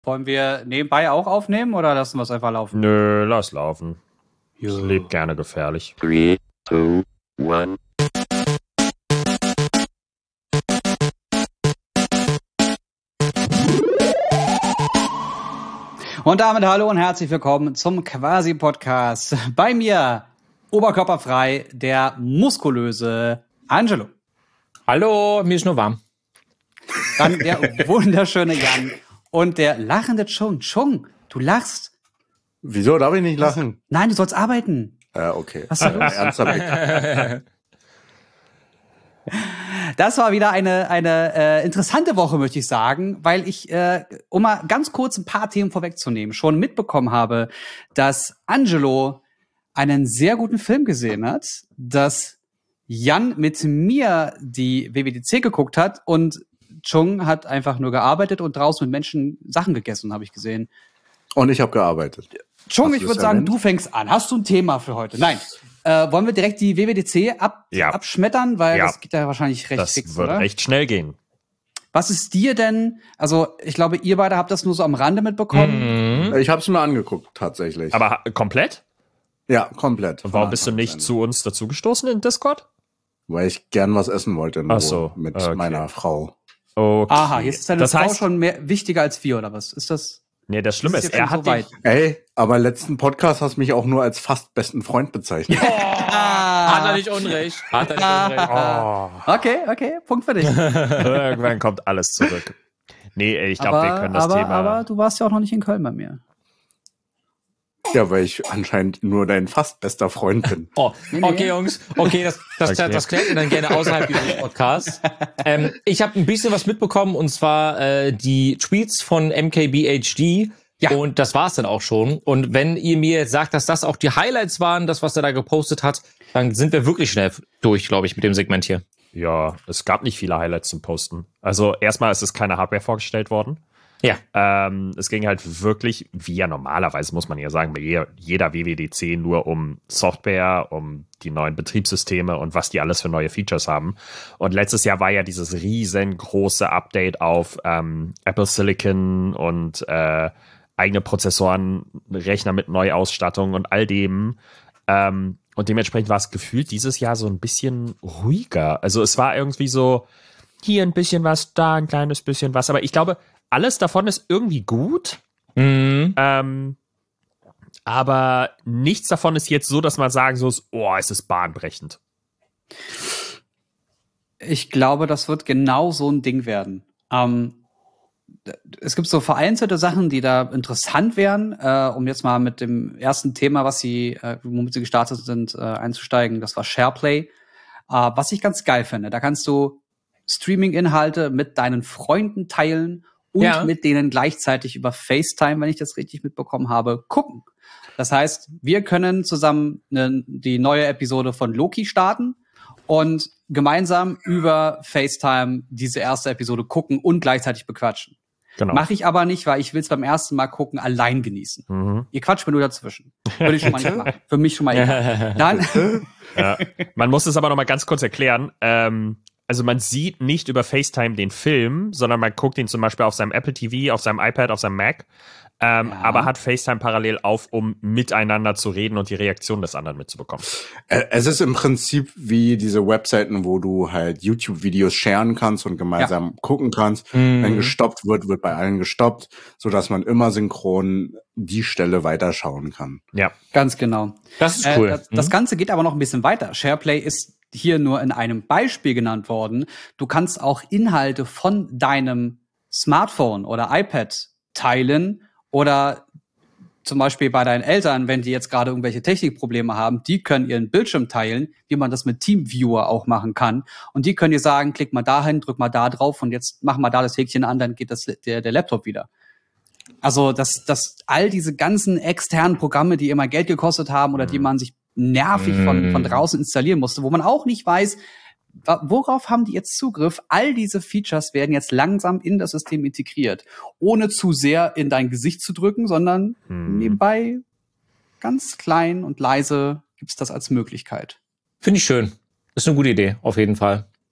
Wollen wir nebenbei auch aufnehmen oder lassen wir es einfach laufen? Nö, lass laufen. Ich lebe gerne gefährlich. 3, 2, 1. Und damit hallo und herzlich willkommen zum Quasi-Podcast. Bei mir, oberkörperfrei, der muskulöse Angelo. Hallo, mir ist nur warm. Dann der wunderschöne Jan und der lachende Chung. Chung, du lachst. Wieso darf ich nicht lachen? Nein, du sollst arbeiten. Okay. Was ist da los? Ernsthaft. Das war wieder eine interessante Woche, möchte ich sagen, weil ich, um mal ganz kurz ein paar Themen vorwegzunehmen, schon mitbekommen habe, dass Angelo einen sehr guten Film gesehen hat, dass Jan mit mir die WWDC geguckt hat und Chung hat einfach nur gearbeitet und draußen mit Menschen Sachen gegessen, habe ich gesehen. Und ich habe gearbeitet. Chung, Hast ich du würde das sagen, erwähnt? du fängst an. Hast du ein Thema für heute? Nein. Wollen wir direkt die WWDC abschmettern? Weil das geht ja wahrscheinlich recht Das fix, wird oder? recht schnell gehen. Was ist dir denn, also ich glaube, ihr beide habt das nur so am Rande mitbekommen. Ich habe es mir angeguckt, tatsächlich. Aber komplett? ja, komplett. Und warum bist du nicht zu uns dazugestoßen in Discord? Weil ich gern was essen wollte in Ruhe Ach so, mit okay. meiner Frau. Okay. Aha, jetzt ist deine das Frau heißt, schon mehr wichtiger als wir, oder was? Ist das? nee, das Schlimme ist ist, jetzt er schon hat so weit. Ey, aber letzten Podcast hast du mich auch nur als fast besten Freund bezeichnet. Hat er nicht Unrecht. Okay, Punkt für dich. irgendwann kommt alles zurück. Nee, ey, ich glaube, wir können das Thema. Aber du warst ja auch noch nicht in Köln bei mir. Ja, weil ich anscheinend nur dein fast bester Freund bin. Oh, Nee. okay, Jungs. Okay, das Okay. klärt ihr dann gerne außerhalb dieses Podcasts. Ich habe ein bisschen was mitbekommen, und zwar die Tweets von MKBHD. Ja. Und das war's dann auch schon. Und wenn ihr mir jetzt sagt, dass das auch die Highlights waren, das, was er da gepostet hat, dann sind wir wirklich schnell durch, glaube ich, mit dem Segment hier. Ja, es gab nicht viele Highlights zum Posten. Also erstmal ist es keine Hardware vorgestellt worden. Ja. Es ging halt wirklich, wie ja normalerweise, muss man ja sagen, bei jeder WWDC nur um Software, um die neuen Betriebssysteme und was die alles für neue Features haben. Und letztes Jahr war ja dieses riesengroße Update auf Apple Silicon und eigene Prozessoren, Rechner mit Neuausstattung und all dem. Und dementsprechend war es gefühlt dieses Jahr so ein bisschen ruhiger. Also es war irgendwie so, hier ein bisschen was, da ein kleines bisschen was. Aber ich glaube, alles davon ist irgendwie gut. Aber nichts davon ist jetzt so, dass man sagen so ist, oh, es ist bahnbrechend. Ich glaube, das wird genau so ein Ding werden. Es gibt so vereinzelte Sachen, die da interessant wären, um jetzt mal mit dem ersten Thema, womit sie gestartet sind, einzusteigen. Das war SharePlay. Was ich ganz geil finde, da kannst du Streaming-Inhalte mit deinen Freunden teilen und mit denen gleichzeitig über FaceTime, wenn ich das richtig mitbekommen habe, gucken. Das heißt, wir können zusammen die neue Episode von Loki starten und gemeinsam über FaceTime diese erste Episode gucken und gleichzeitig bequatschen. Genau. Mache ich aber nicht, weil ich will es beim ersten Mal gucken allein genießen. Ihr quatscht mir nur dazwischen. Würde ich schon mal nicht machen. Für mich schon mal egal. Dann, Ja. Man muss es aber noch mal ganz kurz erklären. Also man sieht nicht über FaceTime den Film, sondern man guckt ihn zum Beispiel auf seinem Apple TV, auf seinem iPad, auf seinem Mac. Aber hat FaceTime parallel auf, um miteinander zu reden und die Reaktion des anderen mitzubekommen. Es ist im Prinzip wie diese Webseiten, wo du halt YouTube-Videos sharen kannst und gemeinsam gucken kannst. Wenn gestoppt wird, wird bei allen gestoppt, sodass man immer synchron die Stelle weiterschauen kann. Ja. ganz genau. Das ist cool. Das Ganze geht aber noch ein bisschen weiter. SharePlay ist hier nur in einem Beispiel genannt worden. Du kannst auch Inhalte von deinem Smartphone oder iPad teilen oder zum Beispiel bei deinen Eltern, wenn die jetzt gerade irgendwelche Technikprobleme haben, die können ihren Bildschirm teilen, wie man das mit TeamViewer auch machen kann. Und die können dir sagen, klick mal dahin, drück mal da drauf und jetzt mach mal da das Häkchen an, dann geht der Laptop wieder. Also, dass all diese ganzen externen Programme, die immer Geld gekostet haben oder die man sich nervig von draußen installieren musste, wo man auch nicht weiß, worauf haben die jetzt Zugriff? All diese Features werden jetzt langsam in das System integriert, ohne zu sehr in dein Gesicht zu drücken, sondern nebenbei ganz klein und leise gibt's das als Möglichkeit. Finde ich schön. Ist eine gute Idee, auf jeden Fall.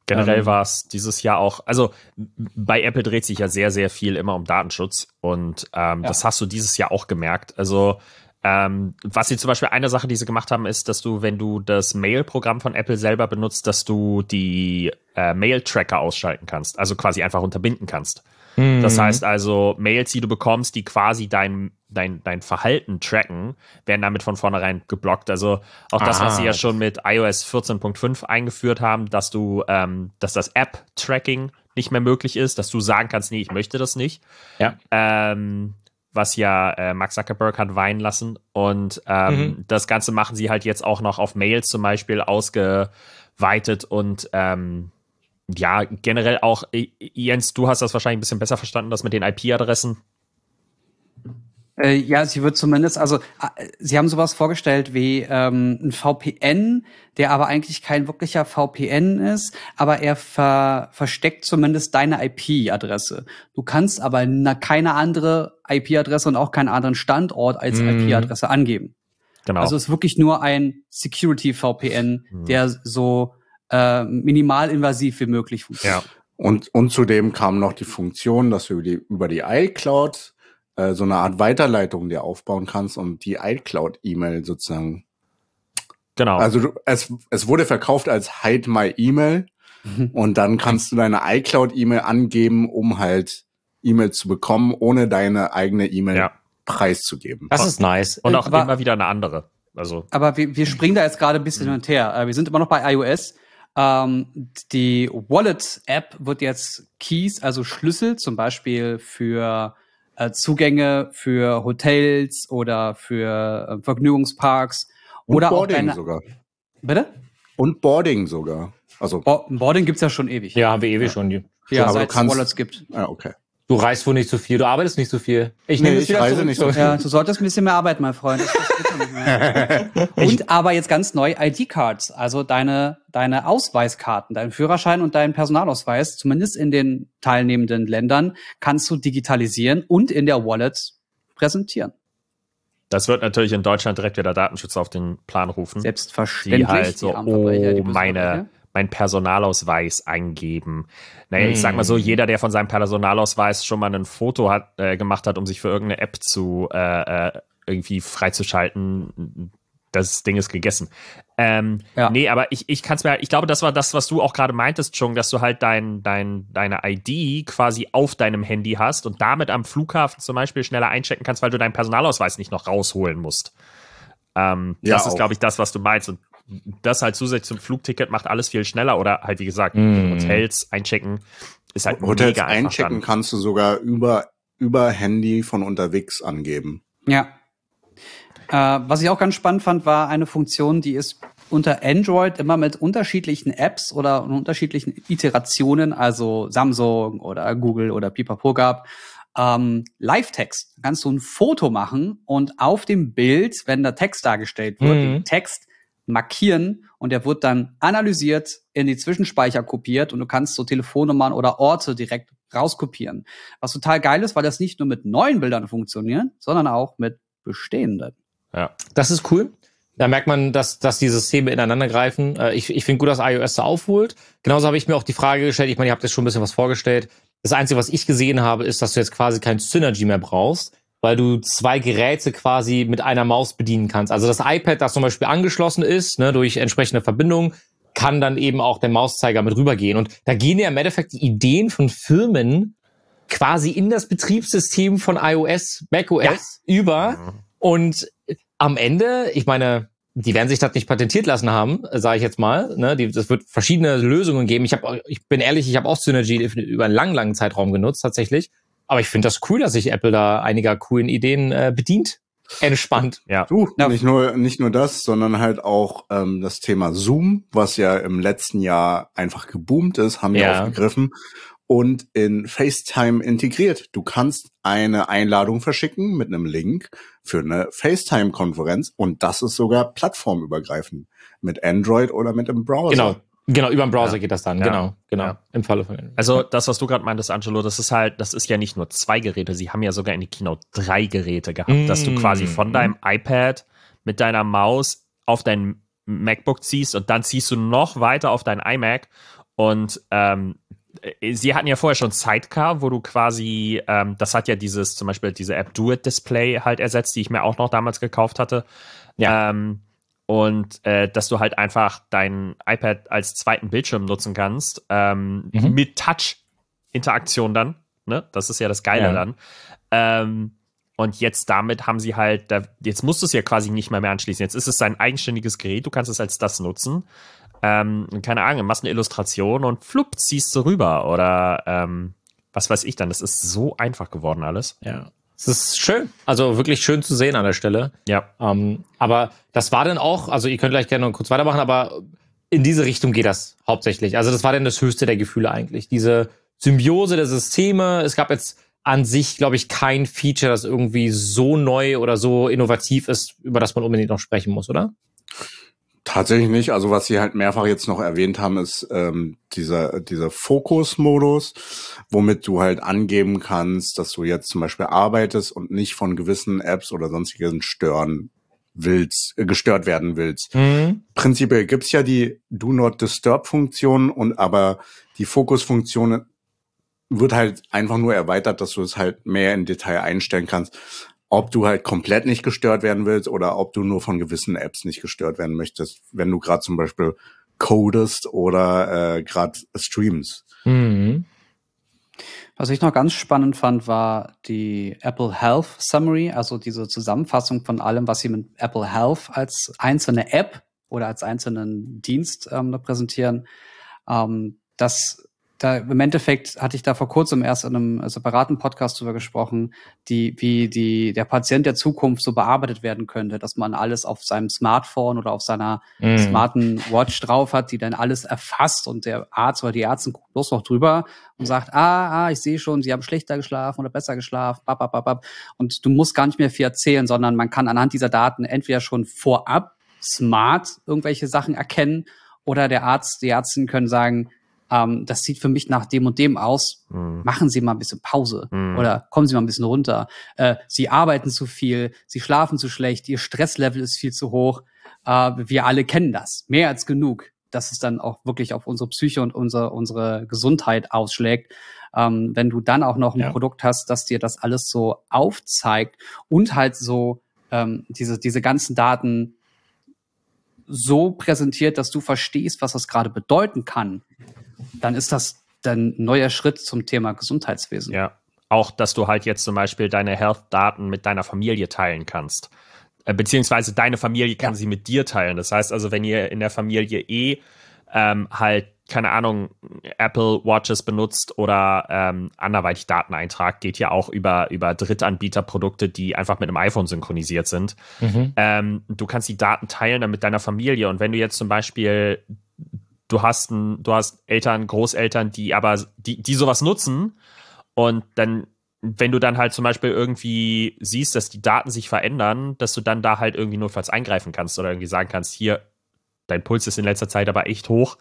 Generell war es dieses Jahr auch, also bei Apple dreht sich ja sehr, sehr viel immer um Datenschutz und das hast du dieses Jahr auch gemerkt. Also was sie zum Beispiel, eine Sache, die sie gemacht haben, ist, dass du, wenn du das Mail-Programm von Apple selber benutzt, dass du die Mail-Tracker ausschalten kannst, also quasi einfach unterbinden kannst. Das heißt also, Mails, die du bekommst, die quasi dein Verhalten tracken, werden damit von vornherein geblockt. Also auch das, was sie ja schon mit iOS 14.5 eingeführt haben, dass du, dass das App-Tracking nicht mehr möglich ist, dass du sagen kannst, nee, ich möchte das nicht. Ja. Was ja Mark Zuckerberg hat weinen lassen. Und das Ganze machen sie halt jetzt auch noch auf Mails zum Beispiel ausgeweitet und ja, generell auch, Jens, du hast das wahrscheinlich ein bisschen besser verstanden, das mit den IP-Adressen. Ja, sie wird zumindest, also sie haben sowas vorgestellt wie ein VPN, der aber eigentlich kein wirklicher VPN ist, aber er versteckt zumindest deine IP-Adresse. Du kannst aber keine andere IP-Adresse und auch keinen anderen Standort als IP-Adresse angeben. Genau. Also es ist wirklich nur ein Security-VPN, der so minimalinvasiv wie möglich funktioniert. Ja. Und zudem kam noch die Funktion, dass du über die iCloud so eine Art Weiterleitung dir aufbauen kannst und die iCloud-E-Mail sozusagen. Genau. Also es wurde verkauft als Hide My E-Mail und dann kannst du deine iCloud-E-Mail angeben, um halt E-Mail zu bekommen, ohne deine eigene E-Mail preiszugeben. Das ist nice. Und auch immer wieder eine andere. Also. Aber wir springen da jetzt gerade ein bisschen hin und her. Wir sind immer noch bei iOS. Die Wallet-App wird jetzt Keys, also Schlüssel, zum Beispiel für Zugänge für Hotels oder für Vergnügungsparks und oder Boarding auch sogar. Bitte? Und Boarding sogar. Also Boarding gibt's ja schon ewig. Ja, haben wir ewig schon. Ja, aber seit es Wallets gibt. Ja, okay. Du reist wohl nicht so viel, du arbeitest nicht so viel. Ich reise nicht so viel. Ja, du solltest ein bisschen mehr arbeiten, mein Freund. Und aber jetzt ganz neu ID-Cards, also deine Ausweiskarten, deinen Führerschein und deinen Personalausweis, zumindest in den teilnehmenden Ländern, kannst du digitalisieren und in der Wallet präsentieren. Das wird natürlich in Deutschland direkt wieder Datenschutz auf den Plan rufen. Selbstverständlich. Die halt so, mein Personalausweis eingeben. Naja, ich sag mal so, jeder, der von seinem Personalausweis schon mal ein Foto gemacht hat, um sich für irgendeine App zu irgendwie freizuschalten, das Ding ist gegessen. Nee, aber ich kann's mir, ich glaube, das war das, was du auch gerade meintest, Chung, dass du halt deine ID quasi auf deinem Handy hast und damit am Flughafen zum Beispiel schneller einchecken kannst, weil du deinen Personalausweis nicht noch rausholen musst. Das ist, glaube ich, das, was du meinst. Und das halt zusätzlich zum Flugticket macht alles viel schneller oder halt, wie gesagt, Hotels einchecken ist halt Hotels mega einfach einchecken dann. kannst du sogar über Handy von unterwegs angeben. Ja. Was ich auch ganz spannend fand, war eine Funktion, die ist unter Android immer mit unterschiedlichen Apps oder unterschiedlichen Iterationen, also Samsung oder Google oder Pipapo gab, Live-Text. Da kannst du ein Foto machen und auf dem Bild, wenn der Text dargestellt wird, den Text markieren und der wird dann analysiert, in die Zwischenspeicher kopiert und du kannst so Telefonnummern oder Orte direkt rauskopieren. Was total geil ist, weil das nicht nur mit neuen Bildern funktioniert, sondern auch mit bestehenden. Ja. Das ist cool. Da merkt man, dass die Systeme ineinander greifen. Ich finde gut, dass iOS da aufholt. Genauso habe ich mir auch die Frage gestellt, ich meine, ihr habt jetzt schon ein bisschen was vorgestellt. Das Einzige, was ich gesehen habe, ist, dass du jetzt quasi kein Synergy mehr brauchst, weil du 2 Geräte quasi mit einer Maus bedienen kannst. Also das iPad, das zum Beispiel angeschlossen ist, ne, durch entsprechende Verbindung, kann dann eben auch der Mauszeiger mit rübergehen. Und da gehen ja im Endeffekt die Ideen von Firmen quasi in das Betriebssystem von iOS, macOS über. Und am Ende, ich meine, die werden sich das nicht patentiert lassen haben, sage ich jetzt mal. Ne? Das wird verschiedene Lösungen geben. Ich bin ehrlich, ich habe auch Synergy über einen langen Zeitraum genutzt tatsächlich. Aber ich finde das cool, dass sich Apple da einiger coolen Ideen bedient. Entspannt. Ja. Nicht nur das, sondern halt auch das Thema Zoom, was ja im letzten Jahr einfach geboomt ist, haben wir aufgegriffen und in FaceTime integriert. Du kannst eine Einladung verschicken mit einem Link für eine FaceTime-Konferenz und das ist sogar plattformübergreifend mit Android oder mit dem Browser. Genau, über den Browser geht das dann. Ja. Genau. Ja. Im Falle von Android. Also das, was du gerade meintest, Angelo, das ist ja nicht nur 2 Geräte, sie haben ja sogar in die Keynote 3 Geräte gehabt, dass du quasi von deinem iPad mit deiner Maus auf dein MacBook ziehst und dann ziehst du noch weiter auf dein iMac Und sie hatten ja vorher schon Sidecar, wo du quasi, das hat ja zum Beispiel diese App Do-It-Display halt ersetzt, die ich mir auch noch damals gekauft hatte. Ja. Dass du halt einfach dein iPad als zweiten Bildschirm nutzen kannst, mit Touch-Interaktion dann. Ne? Das ist ja das Geile dann. Und jetzt damit haben sie halt, jetzt musst du es ja quasi nicht mehr anschließen. Jetzt ist es ein eigenständiges Gerät, du kannst es als das nutzen. Keine Ahnung, machst eine Illustration und flupp, ziehst du rüber. Oder was weiß ich dann. Das ist so einfach geworden alles. Ja. Es ist schön. Also wirklich schön zu sehen an der Stelle. Ja. Aber das war dann auch, also ihr könnt gleich gerne noch kurz weitermachen, aber in diese Richtung geht das hauptsächlich. Also das war dann das höchste der Gefühle eigentlich. Diese Symbiose der Systeme. Es gab jetzt an sich, glaube ich, kein Feature, das irgendwie so neu oder so innovativ ist, über das man unbedingt noch sprechen muss, oder? Tatsächlich nicht. Also was sie halt mehrfach jetzt noch erwähnt haben, ist dieser Fokus-Modus, womit du halt angeben kannst, dass du jetzt zum Beispiel arbeitest und nicht von gewissen Apps oder sonstigen gestört werden willst. Prinzipiell gibt's ja die Do-Not-Disturb-Funktion aber die Fokus-Funktion wird halt einfach nur erweitert, dass du es halt mehr in Detail einstellen kannst, ob du halt komplett nicht gestört werden willst oder ob du nur von gewissen Apps nicht gestört werden möchtest, wenn du gerade zum Beispiel codest oder gerade streamst. Was ich noch ganz spannend fand, war die Apple Health Summary, also diese Zusammenfassung von allem, was sie mit Apple Health als einzelne App oder als einzelnen Dienst präsentieren. Im Endeffekt hatte ich da vor kurzem erst in einem separaten Podcast drüber gesprochen, wie der Patient der Zukunft so bearbeitet werden könnte, dass man alles auf seinem Smartphone oder auf seiner smarten Watch drauf hat, die dann alles erfasst und der Arzt oder die Ärztin guckt bloß noch drüber und sagt, ich sehe schon, Sie haben schlechter geschlafen oder besser geschlafen, und du musst gar nicht mehr viel erzählen, sondern man kann anhand dieser Daten entweder schon vorab smart irgendwelche Sachen erkennen oder der Arzt, die Ärztin können sagen, das sieht für mich nach dem und dem aus. Machen Sie mal ein bisschen Pause oder kommen Sie mal ein bisschen runter. Sie arbeiten zu viel, Sie schlafen zu schlecht, Ihr Stresslevel ist viel zu hoch. Wir alle kennen das. Mehr als genug, dass es dann auch wirklich auf unsere Psyche und unsere Gesundheit ausschlägt. Wenn du dann auch noch ein Produkt hast, das dir das alles so aufzeigt und halt so diese ganzen Daten so präsentiert, dass du verstehst, was das gerade bedeuten kann, dann ist das ein neuer Schritt zum Thema Gesundheitswesen. Ja, auch, dass du halt jetzt zum Beispiel deine Health-Daten mit deiner Familie teilen kannst. Beziehungsweise deine Familie kann sie mit dir teilen. Das heißt also, wenn ihr in der Familie halt, keine Ahnung, Apple Watches benutzt oder anderweitig Daten eintragt, geht ja auch über Drittanbieterprodukte, die einfach mit einem iPhone synchronisiert sind. Du kannst die Daten teilen dann mit deiner Familie. Und wenn du jetzt zum Beispiel du hast Eltern, Großeltern, die sowas nutzen und dann, wenn du dann halt zum Beispiel irgendwie siehst, dass die Daten sich verändern, dass du dann da halt irgendwie notfalls eingreifen kannst oder irgendwie sagen kannst, hier, dein Puls ist in letzter Zeit aber echt hoch,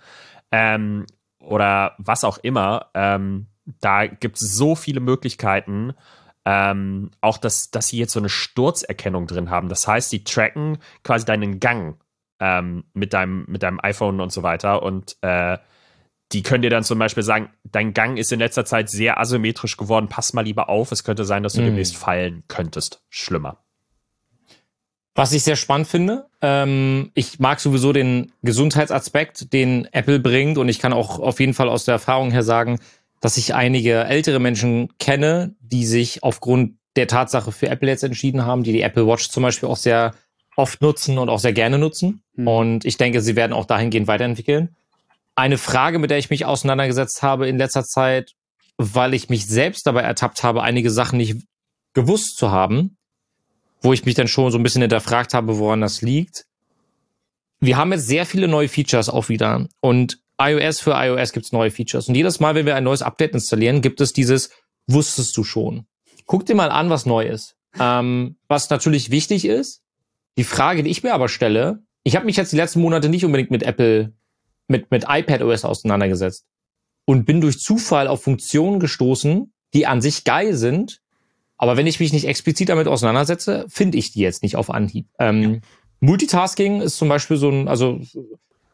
oder was auch immer. Da gibt es so viele Möglichkeiten, auch dass sie jetzt so eine Sturzerkennung drin haben. Das heißt, die tracken quasi deinen Gang mit deinem iPhone und so weiter und die können dir dann zum Beispiel sagen, dein Gang ist in letzter Zeit sehr asymmetrisch geworden, pass mal lieber auf, es könnte sein, dass du demnächst fallen könntest. Schlimmer. Was ich sehr spannend finde, ich mag sowieso den Gesundheitsaspekt, den Apple bringt und ich kann auch auf jeden Fall aus der Erfahrung her sagen, dass ich einige ältere Menschen kenne, die sich aufgrund der Tatsache für Apple jetzt entschieden haben, die Apple Watch zum Beispiel auch sehr oft nutzen und auch sehr gerne nutzen. Und ich denke, sie werden auch dahingehend weiterentwickeln. Eine Frage, mit der ich mich auseinandergesetzt habe in letzter Zeit, weil ich mich selbst dabei ertappt habe, einige Sachen nicht gewusst zu haben, wo ich mich dann schon so ein bisschen hinterfragt habe, woran das liegt. Wir haben jetzt sehr viele neue Features auch wieder. Und für iOS gibt es neue Features. Und jedes Mal, wenn wir ein neues Update installieren, gibt es dieses wusstest du schon. Guck dir mal an, was neu ist. Was natürlich wichtig ist, die Frage, die ich mir aber stelle, ich habe mich jetzt die letzten Monate nicht unbedingt mit Apple, mit iPadOS auseinandergesetzt und bin durch Zufall auf Funktionen gestoßen, die an sich geil sind, aber wenn ich mich nicht explizit damit auseinandersetze, finde ich die jetzt nicht auf Anhieb. Multitasking ist zum Beispiel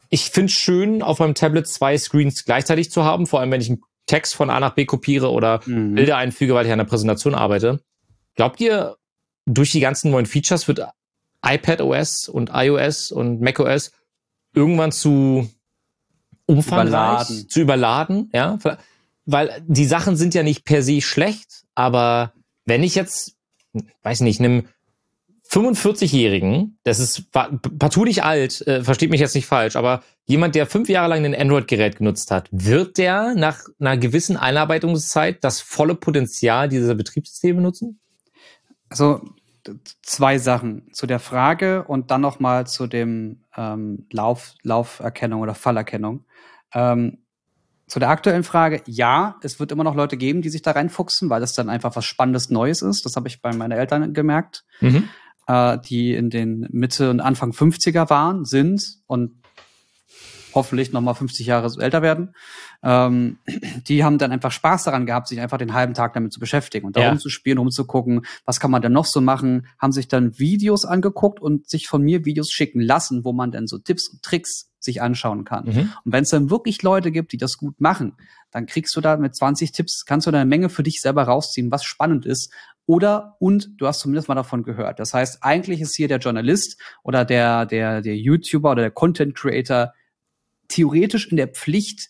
ich finde es schön, auf meinem Tablet 2 Screens gleichzeitig zu haben, vor allem wenn ich einen Text von A nach B kopiere oder Bilder einfüge, weil ich an der Präsentation arbeite. Glaubt ihr, durch die ganzen neuen Features wird iPadOS und iOS und macOS irgendwann zu umfangreich, zu überladen, ja? Weil die Sachen sind ja nicht per se schlecht, aber wenn ich jetzt, weiß nicht, einem 45-Jährigen, das ist partout nicht alt, versteht mich jetzt nicht falsch, aber jemand, der 5 Jahre lang ein Android-Gerät genutzt hat, wird der nach einer gewissen Einarbeitungszeit das volle Potenzial dieser Betriebssysteme nutzen? Also 2 Sachen zu der Frage und dann noch mal zu dem Lauferkennung oder Fallerkennung. Zu der aktuellen Frage, ja, es wird immer noch Leute geben, die sich da reinfuchsen, weil es dann einfach was Spannendes Neues ist. Das habe ich bei meinen Eltern gemerkt, die in den Mitte und Anfang 50er sind und hoffentlich noch mal 50 Jahre älter werden. Die haben dann einfach Spaß daran gehabt, sich einfach den halben Tag damit zu beschäftigen und da rumzuspielen, rumzugucken, was kann man denn noch so machen, haben sich dann Videos angeguckt und sich von mir Videos schicken lassen, wo man dann so Tipps und Tricks sich anschauen kann. Und wenn es dann wirklich Leute gibt, die das gut machen, dann kriegst du da mit 20 Tipps, kannst du da eine Menge für dich selber rausziehen, was spannend ist. Und du hast zumindest mal davon gehört. Das heißt, eigentlich ist hier der Journalist oder der YouTuber oder der Content Creator theoretisch in der Pflicht,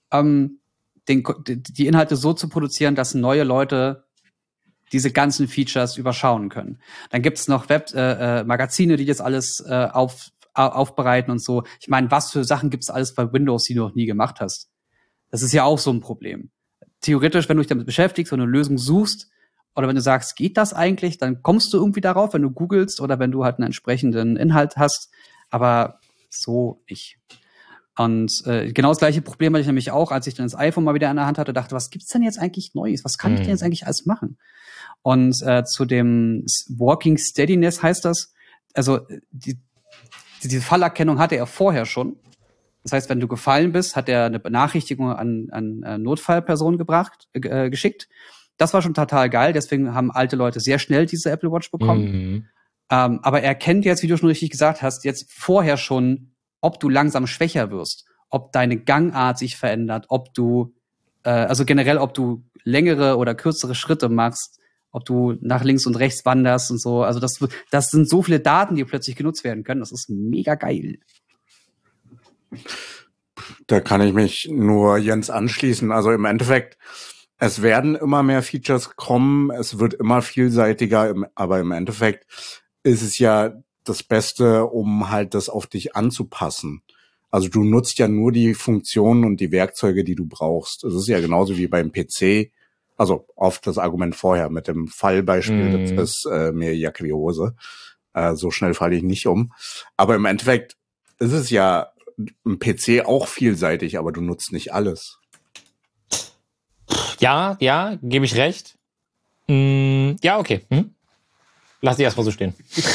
die Inhalte so zu produzieren, dass neue Leute diese ganzen Features überschauen können. Dann gibt's noch Magazine, die das alles aufbereiten und so. Ich meine, was für Sachen gibt's alles bei Windows, die du noch nie gemacht hast? Das ist ja auch so ein Problem. Theoretisch, wenn du dich damit beschäftigst und eine Lösung suchst, oder wenn du sagst, geht das eigentlich, dann kommst du irgendwie darauf, wenn du googelst oder wenn du halt einen entsprechenden Inhalt hast. Aber so nicht. Und genau das gleiche Problem hatte ich nämlich auch, als ich dann das iPhone mal wieder in der Hand hatte, dachte, was gibt's denn jetzt eigentlich Neues? Was kann ich denn jetzt eigentlich alles machen? Und zu dem Walking Steadiness heißt das, also diese Fallerkennung hatte er vorher schon. Das heißt, wenn du gefallen bist, hat er eine Benachrichtigung an Notfallpersonen geschickt. Das war schon total geil, deswegen haben alte Leute sehr schnell diese Apple Watch bekommen. Aber er kennt jetzt, wie du schon richtig gesagt hast, jetzt vorher schon, ob du langsam schwächer wirst, ob deine Gangart sich verändert, ob du, also generell, ob du längere oder kürzere Schritte machst, ob du nach links und rechts wanderst und so. Also das sind so viele Daten, die plötzlich genutzt werden können. Das ist mega geil. Da kann ich mich nur Jens anschließen. Also im Endeffekt, es werden immer mehr Features kommen, es wird immer vielseitiger, aber im Endeffekt ist es ja das Beste, um halt das auf dich anzupassen. Also du nutzt ja nur die Funktionen und die Werkzeuge, die du brauchst. Es ist ja genauso wie beim PC, also oft das Argument vorher mit dem Fallbeispiel, das ist mir Jacke wie Hose. So schnell falle ich nicht um. Aber im Endeffekt ist es ja im PC auch vielseitig, aber du nutzt nicht alles. Ja, gebe ich recht. Ja, okay. Lass die erstmal so stehen.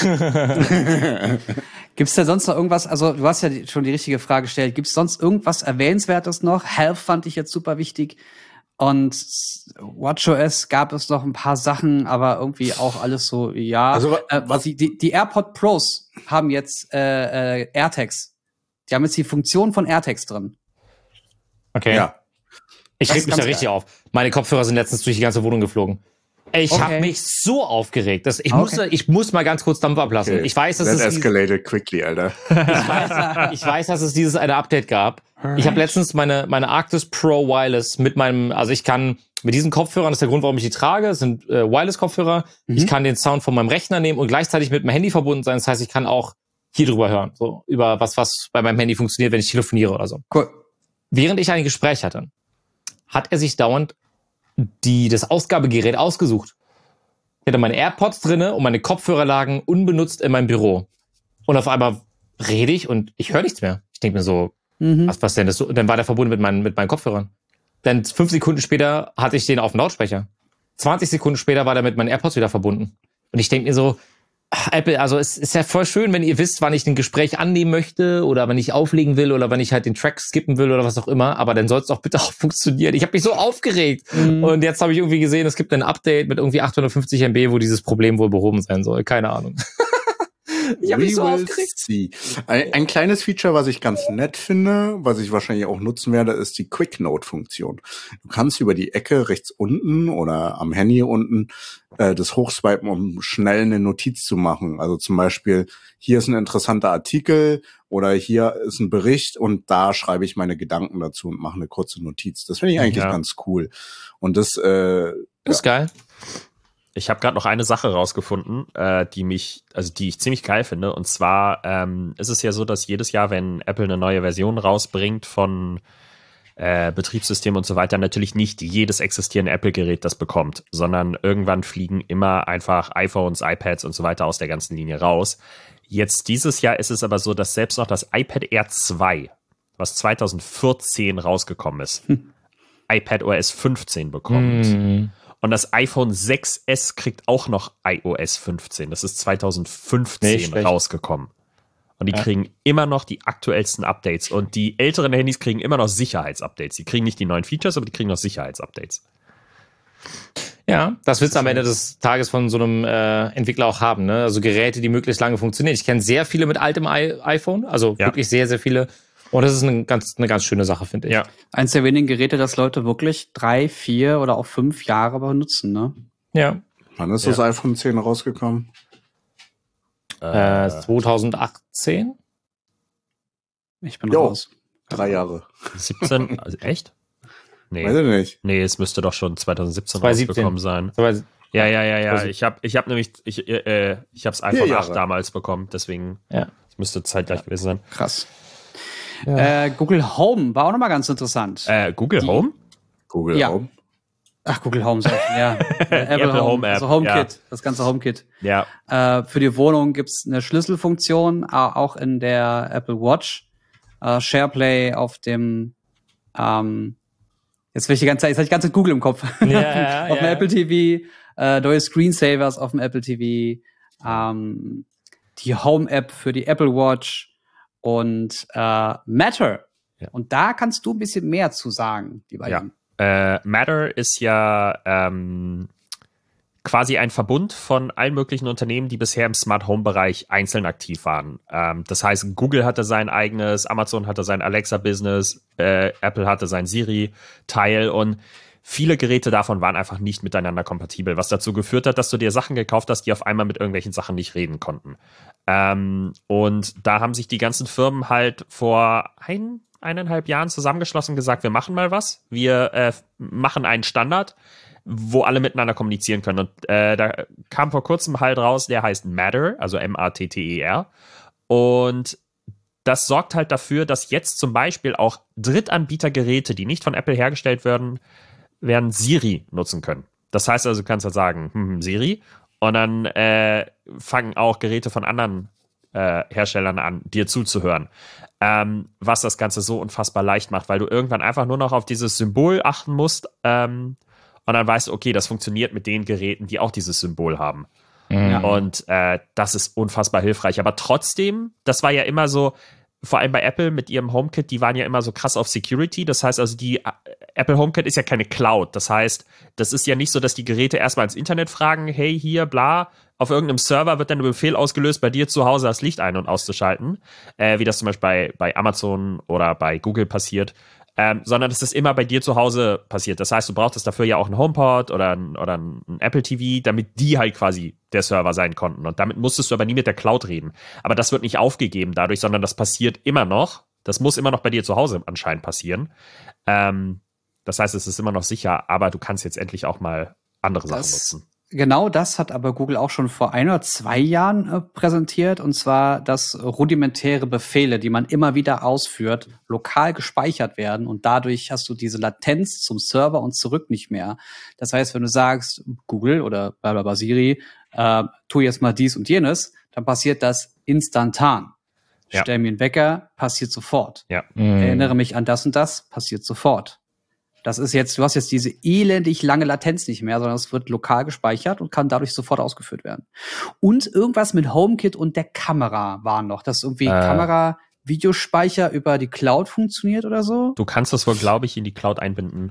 Gibt's da sonst noch irgendwas, also du hast ja schon die richtige Frage gestellt, gibt's sonst irgendwas Erwähnenswertes noch? Health fand ich jetzt super wichtig und WatchOS gab es noch ein paar Sachen, aber irgendwie auch alles so, ja. Also, die AirPod Pros haben jetzt AirTags. Die haben jetzt die Funktion von AirTags drin. Okay. Ja. Ich reg mich da richtig auf. Meine Kopfhörer sind letztens durch die ganze Wohnung geflogen. Ich habe mich so aufgeregt. Ich muss mal ganz kurz Dampf ablassen. Okay. Ich weiß, dass es escalated quickly, Alter. Ich weiß, dass es dieses eine Update gab. Ich habe letztens meine Arctis Pro Wireless mit meinem, also ich kann mit diesen Kopfhörern, das ist der Grund, warum ich die trage, das sind Wireless-Kopfhörer. Ich kann den Sound von meinem Rechner nehmen und gleichzeitig mit meinem Handy verbunden sein. Das heißt, ich kann auch hier drüber hören, so über was bei meinem Handy funktioniert, wenn ich telefoniere oder so. Cool. Während ich ein Gespräch hatte, hat er sich dauernd das Ausgabegerät ausgesucht. Ich hatte meine AirPods drinne und meine Kopfhörer lagen unbenutzt in meinem Büro. Und auf einmal rede ich und ich höre nichts mehr. Ich denke mir so, was denn das so? Und dann war der verbunden mit meinen Kopfhörern. Dann 5 Sekunden später hatte ich den auf dem Lautsprecher. 20 Sekunden später war der mit meinen AirPods wieder verbunden. Und ich denke mir so, Apple, also es ist ja voll schön, wenn ihr wisst, wann ich ein Gespräch annehmen möchte oder wenn ich auflegen will oder wenn ich halt den Track skippen will oder was auch immer, aber dann soll es doch bitte auch funktionieren. Ich habe mich so aufgeregt und jetzt habe ich irgendwie gesehen, es gibt ein Update mit irgendwie 850 MB, wo dieses Problem wohl behoben sein soll. Keine Ahnung. Ich hab mich so aufgeregt. See. Ein kleines Feature, was ich ganz nett finde, was ich wahrscheinlich auch nutzen werde, ist die Quick Note-Funktion. Du kannst über die Ecke rechts unten oder am Handy unten das hochswipen, um schnell eine Notiz zu machen. Also zum Beispiel, hier ist ein interessanter Artikel oder hier ist ein Bericht und da schreibe ich meine Gedanken dazu und mache eine kurze Notiz. Das finde ich eigentlich ganz cool. Und das ist geil. Ich habe gerade noch eine Sache rausgefunden, die ich ziemlich geil finde. Und zwar ist es ja so, dass jedes Jahr, wenn Apple eine neue Version rausbringt von Betriebssystem und so weiter, natürlich nicht jedes existierende Apple-Gerät das bekommt, sondern irgendwann fliegen immer einfach iPhones, iPads und so weiter aus der ganzen Linie raus. Jetzt dieses Jahr ist es aber so, dass selbst noch das iPad Air 2, was 2014 rausgekommen ist, iPadOS 15 bekommt. Und das iPhone 6S kriegt auch noch iOS 15. Das ist 2015 rausgekommen. Und die kriegen immer noch die aktuellsten Updates. Und die älteren Handys kriegen immer noch Sicherheitsupdates. Die kriegen nicht die neuen Features, aber die kriegen noch Sicherheitsupdates. Ja, das willst du am Ende des Tages von so einem Entwickler auch haben, ne? Also Geräte, die möglichst lange funktionieren. Ich kenne sehr viele mit altem iPhone, also wirklich sehr, sehr viele. Und das ist eine ganz schöne Sache, finde ich. Ja. Eins der wenigen Geräte, das Leute wirklich 3, 4 oder auch 5 Jahre benutzen, ne? Ja. Wann ist das iPhone 10 rausgekommen? 2018? Ich bin raus. 3 Jahre. 17? Also echt? Nee. Weiß ich nicht. Nee, es müsste doch schon 2017 2017 rausgekommen sein. Ja. Ich habe nämlich, ich hab's iPhone 8 damals bekommen, deswegen es müsste zeitgleich gewesen sein. Krass. Ja. Google Home war auch nochmal ganz interessant. Google Home? Google Home. Ach, Google Home, ja. Apple Home App. Also HomeKit, das ganze HomeKit. Ja. Für die Wohnung gibt's eine Schlüsselfunktion, auch in der Apple Watch. SharePlay auf dem jetzt habe ich die ganze Google im Kopf. Auf dem Apple TV, neue Screensavers auf dem Apple TV, die Home-App für die Apple Watch und Matter. Ja. Und da kannst du ein bisschen mehr zu sagen, die beiden. Matter ist ja quasi ein Verbund von allen möglichen Unternehmen, die bisher im Smart Home Bereich einzeln aktiv waren. Das heißt, Google hatte sein eigenes, Amazon hatte sein Alexa Business, Apple hatte sein Siri Teil und viele Geräte davon waren einfach nicht miteinander kompatibel, was dazu geführt hat, dass du dir Sachen gekauft hast, die auf einmal mit irgendwelchen Sachen nicht reden konnten. Und da haben sich die ganzen Firmen halt vor 1,5 Jahren zusammengeschlossen und gesagt, wir machen mal was. Wir machen einen Standard, wo alle miteinander kommunizieren können. Und da kam vor kurzem halt raus, der heißt Matter, also M-A-T-T-E-R. Und das sorgt halt dafür, dass jetzt zum Beispiel auch Drittanbietergeräte, die nicht von Apple hergestellt werden Siri nutzen können. Das heißt also, du kannst halt sagen, Siri, und dann fangen auch Geräte von anderen Herstellern an, dir zuzuhören. Was das Ganze so unfassbar leicht macht, weil du irgendwann einfach nur noch auf dieses Symbol achten musst und dann weißt du, okay, das funktioniert mit den Geräten, die auch dieses Symbol haben. Ja. Und das ist unfassbar hilfreich. Aber trotzdem, das war ja immer so, vor allem bei Apple mit ihrem HomeKit, die waren ja immer so krass auf Security. Das heißt also, die Apple HomeKit ist ja keine Cloud. Das heißt, das ist ja nicht so, dass die Geräte erstmal ins Internet fragen, hey, hier, bla, auf irgendeinem Server wird dann ein Befehl ausgelöst, bei dir zu Hause das Licht ein- und auszuschalten, wie das zum Beispiel bei Amazon oder bei Google passiert, sondern dass das immer bei dir zu Hause passiert. Das heißt, du brauchtest dafür ja auch einen HomePod oder ein Apple TV, damit die halt quasi der Server sein konnten. Und damit musstest du aber nie mit der Cloud reden. Aber das wird nicht aufgegeben dadurch, sondern das passiert immer noch. Das muss immer noch bei dir zu Hause anscheinend passieren. Das heißt, es ist immer noch sicher, aber du kannst jetzt endlich auch mal andere Sachen nutzen. Genau das hat aber Google auch schon vor 1 oder 2 Jahren präsentiert, und zwar, dass rudimentäre Befehle, die man immer wieder ausführt, lokal gespeichert werden, und dadurch hast du diese Latenz zum Server und zurück nicht mehr. Das heißt, wenn du sagst, Google oder blablabla Siri, tu jetzt mal dies und jenes, dann passiert das instantan. Ja. Stell mir einen Wecker, passiert sofort. Ja. Erinnere mich an das und das, passiert sofort. Das ist jetzt, du hast jetzt diese elendig lange Latenz nicht mehr, sondern es wird lokal gespeichert und kann dadurch sofort ausgeführt werden. Und irgendwas mit HomeKit und der Kamera war noch, dass irgendwie Kamera-Videospeicher über die Cloud funktioniert oder so. Du kannst das wohl, glaube ich, in die Cloud einbinden.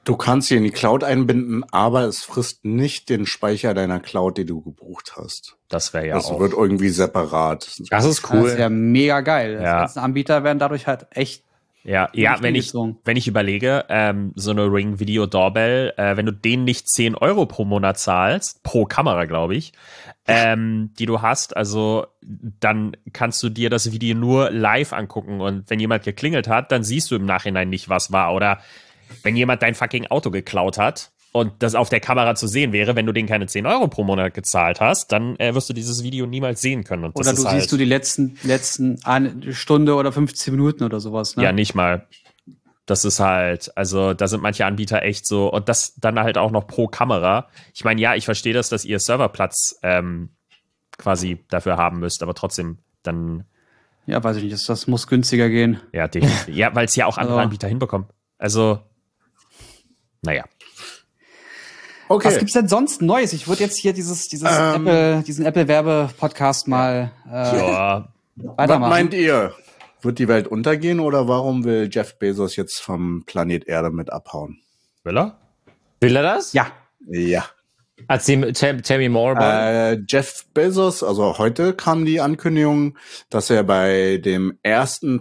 Du kannst sie in die Cloud einbinden, aber es frisst nicht den Speicher deiner Cloud, den du gebucht hast. Das wäre ja Das auch. wird irgendwie separat. Das ist Das cool. ist ja mega geil. Die Ja. ganzen Anbieter werden dadurch halt echt. Ja, Nicht wenn hingezogen. ich überlege, so eine Ring Video Doorbell, wenn du denen nicht 10 Euro pro Monat zahlst, pro Kamera, glaube ich, die du hast, also dann kannst du dir das Video nur live angucken und wenn jemand geklingelt hat, dann siehst du im Nachhinein nicht, was war. Oder wenn jemand dein fucking Auto geklaut hat und das auf der Kamera zu sehen wäre, wenn du denen keine 10 Euro pro Monat gezahlt hast, dann wirst du dieses Video niemals sehen können. Und das Oder du ist halt, siehst du die letzten eine Stunde oder 15 Minuten oder sowas. Ne? ja, nicht mal. Das ist halt, also da sind manche Anbieter echt so, und das dann halt auch noch pro Kamera. Ich meine, ja, ich verstehe das, dass ihr Serverplatz quasi dafür haben müsst, aber trotzdem dann, Ja, weiß ich nicht. Das muss günstiger gehen. ja, definitiv. Ja, weil es ja auch andere Also- Anbieter hinbekommen. Also, naja. Okay. Was gibt's denn sonst Neues? Ich würde jetzt hier diesen Apple-Werbe-Podcast mal Ja, Was weitermachen. meint ihr? Wird die Welt untergehen oder warum will Jeff Bezos jetzt vom Planet Erde mit abhauen? will er? Will er das? Ja. Ja. Tell me more about it. Jeff Bezos, also heute kam die Ankündigung, dass er bei dem ersten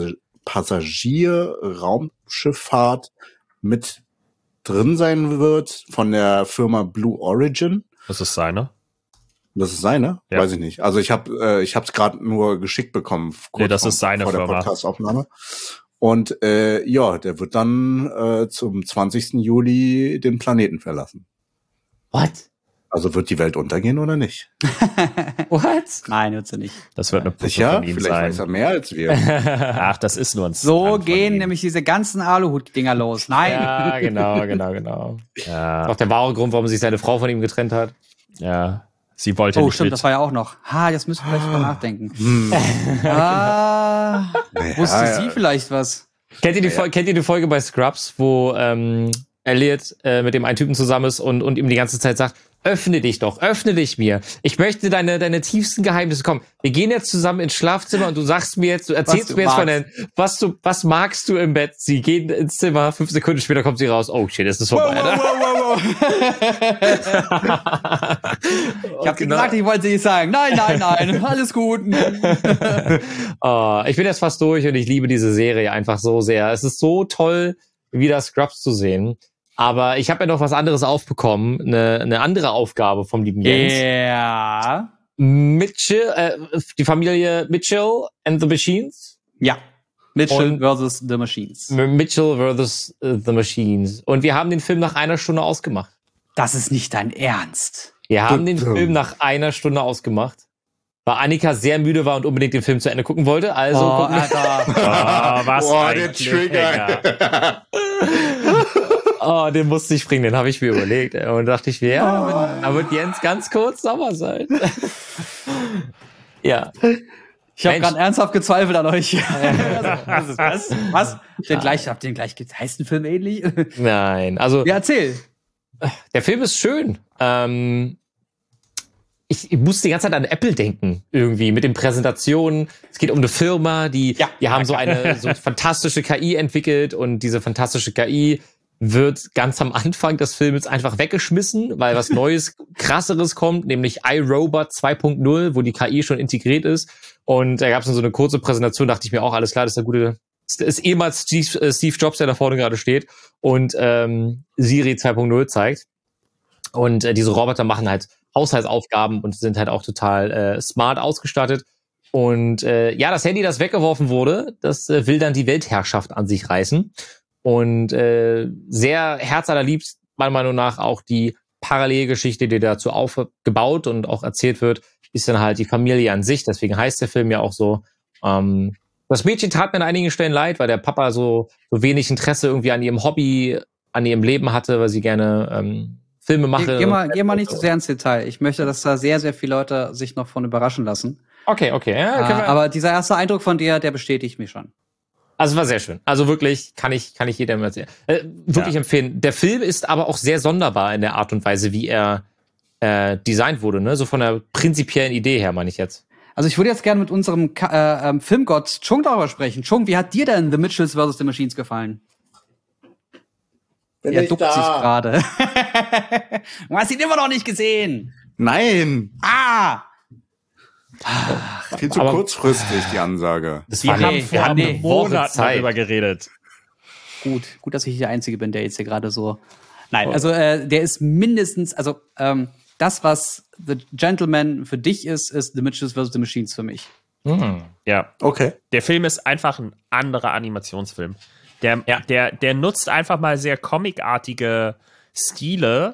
Passagier-Raumschifffahrt mit drin sein wird von der Firma Blue Origin. Das ist seine. Das ist seine? Ja. Weiß ich nicht. Also ich habe es gerade nur geschickt bekommen. Nee, das ist seine vor der Firma. Podcast-Aufnahme. Und ja, der wird dann zum 20. Juli den Planeten verlassen. What? Also wird die Welt untergehen oder nicht? What? Nein, wird sie nicht. Das wird eine Puppe Sicher? von ihm Vielleicht weiß er sein. mehr als wir. Ach, das ist nur ein So Stunt von gehen ihm. nämlich diese ganzen Aluhut-Dinger los. Nein. Ja, genau. Ja, Auch der wahre Grund, warum sich seine Frau von ihm getrennt hat. ja. Sie wollte Oh, nicht stimmt, mit. das war ja auch noch. Jetzt müssen wir vielleicht mal nachdenken. Hm. Wusste sie vielleicht was? Kennt ihr die Folge bei Scrubs, wo Elliot mit dem einen Typen zusammen ist und ihm die ganze Zeit sagt, öffne dich doch, öffne dich mir. Ich möchte deine tiefsten Geheimnisse. Komm, wir gehen jetzt zusammen ins Schlafzimmer und du sagst mir jetzt, du erzählst du mir jetzt von magst. was magst du im Bett? Sie gehen ins Zimmer, 5 Sekunden später kommt sie raus. Oh shit, es ist vorbei. Ich habe gesagt, ich wollte nicht sagen. Nein, alles gut. Oh, ich bin jetzt fast durch und ich liebe diese Serie einfach so sehr. Es ist so toll, wieder Scrubs zu sehen. Aber ich habe ja noch was anderes aufbekommen, eine andere Aufgabe vom lieben Jens. Ja. Mitchell, die Familie Mitchell and the Machines. Ja. Mitchell Und- versus The Machines. Mitchell versus the Machines. Und wir haben den Film nach 1 Stunde ausgemacht. Das ist nicht dein Ernst. Wir haben den Film nach 1 Stunde ausgemacht, weil Annika sehr müde war und unbedingt den Film zu Ende gucken wollte. Also gucken wir. Alter. Oh, was Boah, ein der Cliffhanger. Trigger. Oh, den musste ich bringen, den habe ich mir überlegt. Und dachte ich mir, ja, da wird Jens ganz kurz sauer sein. Ja. Ich habe Mensch. gerade ernsthaft gezweifelt an euch. Was? Habt ihr den gleich heißt ein Film ähnlich? Nein, also Ja, erzähl. der Film ist schön. Ich muss die ganze Zeit an Apple denken, irgendwie, mit den Präsentationen. Es geht um eine Firma, die haben so eine fantastische KI entwickelt und diese fantastische KI wird ganz am Anfang des Films einfach weggeschmissen, weil was Neues, Krasseres kommt, nämlich iRobot 2.0, wo die KI schon integriert ist. Und da gab es dann so eine kurze Präsentation, dachte ich mir auch, alles klar, das ist der gute, das ist ehemals Steve Jobs, der da vorne gerade steht und Siri 2.0 zeigt. Und diese Roboter machen halt Haushaltsaufgaben und sind halt auch total smart ausgestattet. Und das Handy, das weggeworfen wurde, das will dann die Weltherrschaft an sich reißen. Und sehr herzallerliebst, meiner Meinung nach, auch die Parallelgeschichte, die dazu aufgebaut und auch erzählt wird, ist dann halt die Familie an sich. Deswegen heißt der Film ja auch so. Das Mädchen tat mir an einigen Stellen leid, weil der Papa so wenig Interesse irgendwie an ihrem Hobby, an ihrem Leben hatte, weil sie gerne Filme mache. Geh mal nicht zu sehr ins Detail. Ich möchte, dass da sehr, sehr viele Leute sich noch von überraschen lassen. Okay. Ja, können wir, Aber dieser erste Eindruck von dir, der bestätigt mich schon. also war sehr schön. Also wirklich, kann ich jedem erzählen. Wirklich empfehlen. Der Film ist aber auch sehr sonderbar in der Art und Weise, wie er designt wurde, ne? So von der prinzipiellen Idee her, meine ich jetzt. Also ich würde jetzt gerne mit unserem Filmgott Chung darüber sprechen. Chung, wie hat dir denn The Mitchells vs. The Machines gefallen? Bin Er ich duckt sich da? gerade. Du hast ihn immer noch nicht gesehen. Nein! Ah! Viel zu Aber- kurzfristig, die Ansage. Das Wir war haben nee, vor ja, einem nee. Monat Zeit. darüber geredet. Gut, dass ich der Einzige bin, der jetzt hier gerade so. Nein, also der ist mindestens, also das, was The Gentleman für dich ist The Mitchells vs. The Machines für mich. Ja, Okay. der Film ist einfach ein anderer Animationsfilm. Der nutzt einfach mal sehr comicartige Stile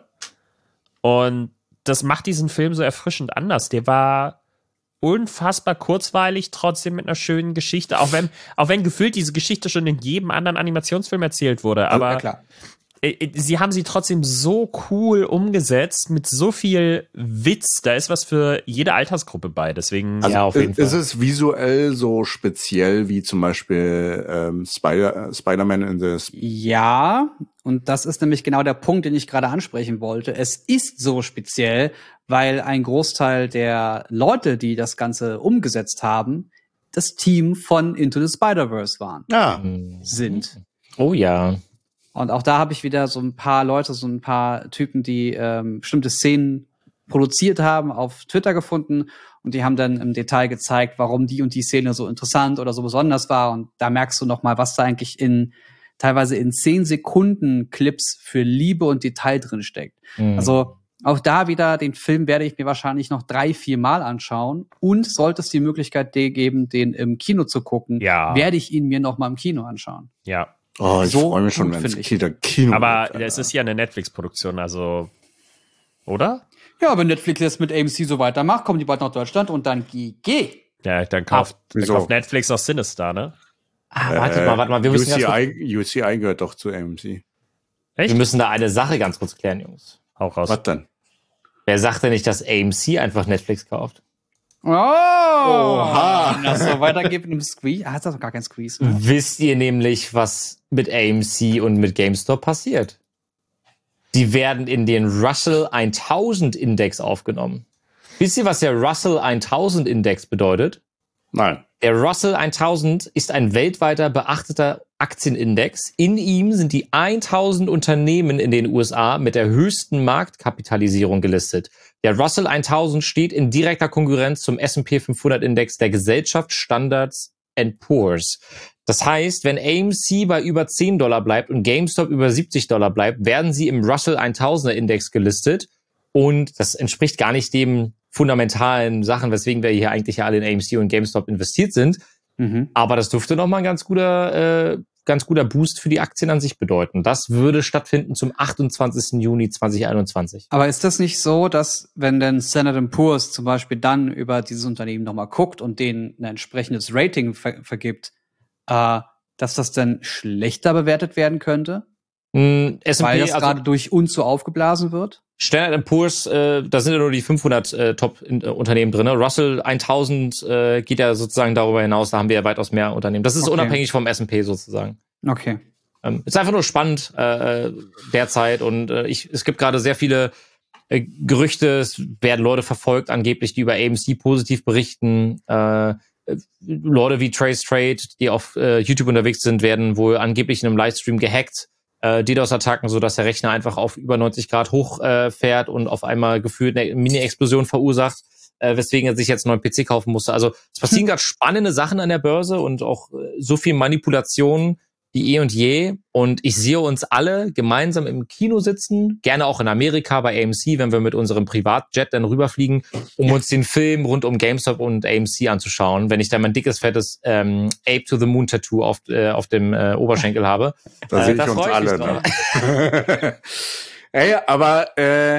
und das macht diesen Film so erfrischend anders. Der war unfassbar kurzweilig, trotzdem mit einer schönen Geschichte, auch wenn gefühlt diese Geschichte schon in jedem anderen Animationsfilm erzählt wurde, aber ja, klar. sie haben sie trotzdem so cool umgesetzt, mit so viel Witz. Da ist was für jede Altersgruppe bei. Deswegen, Also Ja, auf jeden ist Fall. es visuell so speziell wie zum Beispiel Spider-Man in the Ja, und das ist nämlich genau der Punkt, den ich gerade ansprechen wollte. Es ist so speziell, weil ein Großteil der Leute, die das Ganze umgesetzt haben, das Team von Into the Spider-Verse waren, sind. Oh ja. Und auch da habe ich wieder so ein paar Leute, so ein paar Typen, die bestimmte Szenen produziert haben, auf Twitter gefunden. Und die haben dann im Detail gezeigt, warum die und die Szene so interessant oder so besonders war. Und da merkst du noch mal, was da eigentlich teilweise in 10 Sekunden Clips für Liebe und Detail drin steckt. Also auch da wieder, den Film werde ich mir wahrscheinlich noch 3-4 Mal anschauen. Und sollte es die Möglichkeit geben, den im Kino zu gucken, Ja. werde ich ihn mir noch mal im Kino anschauen. ja. Oh, ich So freue mich schon, gut, wenn es find ich. Kino Aber wird, es ist ja eine Netflix-Produktion, also, oder? Ja, wenn Netflix jetzt mit AMC so weitermacht, kommen die bald nach Deutschland und dann GG. Ja, dann kauft wieso? Netflix auch Sinister, ne? Warte mal, wir müssen, UCI gehört doch zu AMC. Echt? wir müssen da eine Sache ganz kurz klären, Jungs. Hau raus. Was denn? Wer sagt denn nicht, dass AMC einfach Netflix kauft? Oh! Oha. Wenn das so weitergeht mit einem Squeeze. Hat das doch gar kein Squeeze. Ne? Wisst ihr nämlich, was mit AMC und mit GameStop passiert? Die werden in den Russell 1000 Index aufgenommen. Wisst ihr, was der Russell 1000 Index bedeutet? Nein. Der Russell 1000 ist ein weltweiter beachteter Aktienindex. In ihm sind die 1000 Unternehmen in den USA mit der höchsten Marktkapitalisierung gelistet. Der Russell 1000 steht in direkter Konkurrenz zum S&P 500 Index der Gesellschaft Standards & Poor's. Das heißt, wenn AMC bei über $10 bleibt und GameStop über $70 bleibt, werden sie im Russell 1000er Index gelistet. Und das entspricht gar nicht dem fundamentalen Sachen, weswegen wir hier eigentlich ja alle in AMC und GameStop investiert sind. Mhm. Aber das dürfte nochmal ein ganz guter Boost für die Aktien an sich bedeuten. Das würde stattfinden zum 28. Juni 2021. Aber ist das nicht so, dass wenn denn Standard & Poor's zum Beispiel dann über dieses Unternehmen nochmal guckt und denen ein entsprechendes Rating vergibt, dass das dann schlechter bewertet werden könnte? Weil S&P, das gerade durch uns so aufgeblasen wird? Standard & Poor's, da sind ja nur die 500 Top-Unternehmen drin. Russell 1000 geht ja sozusagen darüber hinaus, da haben wir ja weitaus mehr Unternehmen. Das ist Okay. unabhängig vom S&P sozusagen. Okay. Ist einfach nur spannend derzeit und es gibt gerade sehr viele Gerüchte, es werden Leute verfolgt angeblich, die über AMC positiv berichten. Leute wie Trace Trade, die auf YouTube unterwegs sind, werden wohl angeblich in einem Livestream gehackt. DDoS-Attacken, so dass der Rechner einfach auf über 90 Grad hochfährt und auf einmal gefühlt eine Mini-Explosion verursacht, weswegen er sich jetzt einen neuen PC kaufen musste. Also es passieren gerade spannende Sachen an der Börse und auch so viel Manipulation wie eh und je. Und ich sehe uns alle gemeinsam im Kino sitzen, gerne auch in Amerika bei AMC, wenn wir mit unserem Privatjet dann rüberfliegen, um uns den Film rund um GameStop und AMC anzuschauen, wenn ich dann mein dickes, fettes Ape to the Moon Tattoo auf dem Oberschenkel habe. Da sehe ich da uns freu ich mich alle. Ne? Ey, aber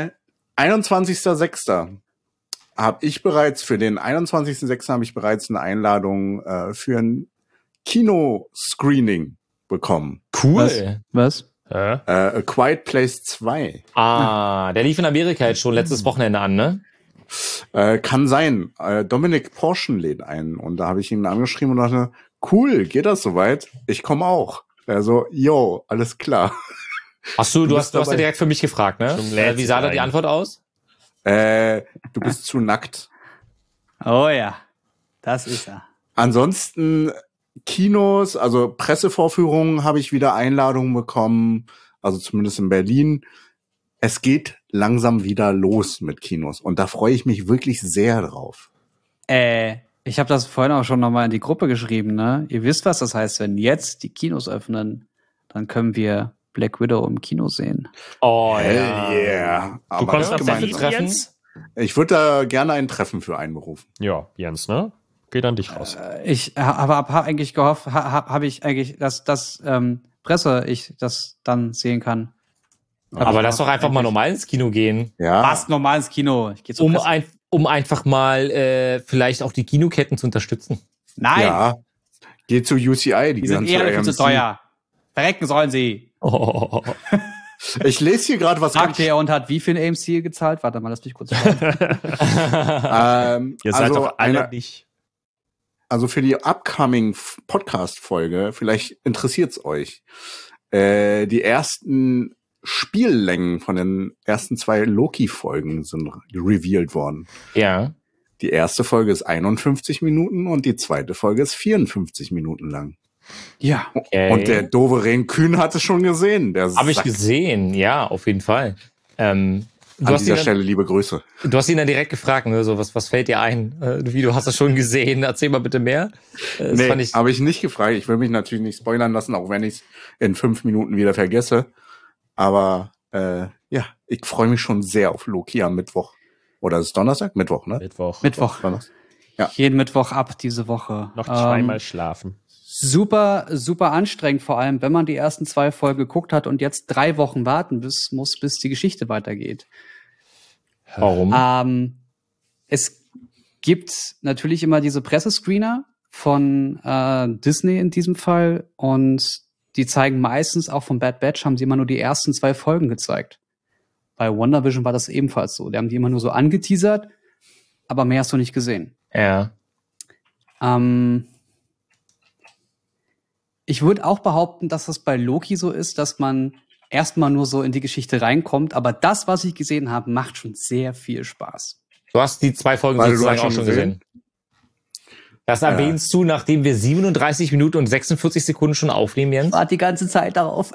21.06. habe ich bereits, für den 21.06. habe ich bereits eine Einladung für ein Kino-Screening bekommen. Cool. Was? A Quiet Place 2. Der lief in Amerika jetzt schon letztes Wochenende an, ne? Kann sein. Dominik Porschen lädt ein. Und da habe ich ihn angeschrieben und dachte, cool, geht das soweit? Ich komme auch. Also, yo, alles klar. Du hast ja dabei. direkt für mich gefragt, ne? Wie sah da die Antwort aus? Du bist zu nackt. Oh ja, das ist er. Ansonsten Kinos, also Pressevorführungen habe ich wieder Einladungen bekommen. also zumindest in Berlin, es geht langsam wieder los mit Kinos. Und da freue ich mich wirklich sehr drauf. Ich habe das vorhin auch schon nochmal in die Gruppe geschrieben, ne? Ihr wisst, was das heißt, wenn jetzt die Kinos öffnen, dann können wir Black Widow im Kino sehen. Oh, Hell yeah. Du Aber kommst das nach gemeint Berlin ist- treffen? Jens? Ich würde da gerne ein Treffen für einberufen. Ja, Jens, ne? Geht an dich raus. Ich hab eigentlich gehofft, habe ich eigentlich, dass das Presse ich das dann sehen kann. Aber lass doch einfach mal normal ins Kino gehen. Ja. Was normal ins Kino? Ich geh zur Presse. Um einfach mal vielleicht auch die Kinoketten zu unterstützen. Nein, Ja. Geh zu UCI, die sind gehören eher viel zu AMC. teuer. Verrecken sollen sie. Oh. Ich lese hier gerade was Sagt er und hat wie viel AMC gezahlt? Warte mal, lass mich kurz schauen. Ihr seid doch alle eine, nicht. also für die upcoming Podcast-Folge, vielleicht interessiert's euch. Die ersten Spiellängen von den ersten 2 Loki-Folgen sind revealed worden. Ja. Die erste Folge ist 51 Minuten und die zweite Folge ist 54 Minuten lang. Ja. Okay. Und der doofe Ren Kühn hat es schon gesehen. Der Habe ich Sack. gesehen, ja, auf jeden Fall. Du An hast, dieser ihn Stelle liebe Grüße. du hast ihn dann direkt gefragt, ne, so, was fällt dir ein? Wie, du hast das schon gesehen, erzähl mal bitte mehr. Das fand Nee, ich, habe ich nicht gefragt. Ich will mich natürlich nicht spoilern lassen, auch wenn ich es in 5 Minuten wieder vergesse. Aber ja, ich freue mich schon sehr auf Loki am Mittwoch. Oder ist es Donnerstag? Mittwoch, ne? Mittwoch. Donnerstag. Ja. Jeden Mittwoch ab diese Woche. Noch zweimal schlafen. Super, super anstrengend, vor allem, wenn man die ersten 2 Folgen geguckt hat und jetzt 3 Wochen warten bis die Geschichte weitergeht. warum? Es gibt natürlich immer diese Pressescreener von Disney in diesem Fall und die zeigen meistens, auch von Bad Batch, haben sie immer nur die ersten 2 Folgen gezeigt. Bei WandaVision war das ebenfalls so. Die haben die immer nur so angeteasert, aber mehr hast du nicht gesehen. Ja. Ich würde auch behaupten, dass das bei Loki so ist, dass man erstmal nur so in die Geschichte reinkommt, aber das, was ich gesehen habe, macht schon sehr viel Spaß. Du hast die 2 Folgen Weil du sozusagen hast auch schon schon gesehen. Das erwähnst du, nachdem wir 37 Minuten und 46 Sekunden schon aufnehmen, Jens? Warte die ganze Zeit darauf.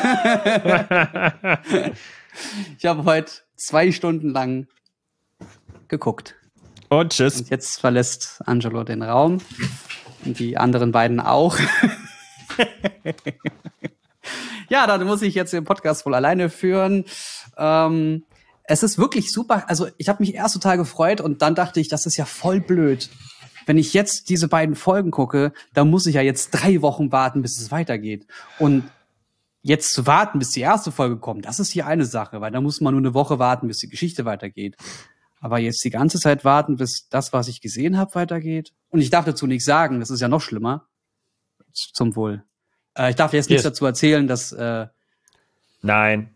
Ich habe heute 2 Stunden lang geguckt. Und tschüss. Und jetzt verlässt Angelo den Raum. Und die anderen beiden auch. Ja, dann muss ich jetzt den Podcast wohl alleine führen. Es ist wirklich super. Also ich habe mich erst total gefreut und dann dachte ich, das ist ja voll blöd. Wenn ich jetzt diese beiden Folgen gucke, dann muss ich ja jetzt 3 Wochen warten, bis es weitergeht. Und jetzt zu warten, bis die erste Folge kommt, das ist hier eine Sache, weil da muss man nur eine Woche warten, bis die Geschichte weitergeht. Aber jetzt die ganze Zeit warten, bis das, was ich gesehen habe, weitergeht. Und ich darf dazu nichts sagen, das ist ja noch schlimmer. Zum Wohl. Ich darf jetzt nichts dazu erzählen, dass Nein.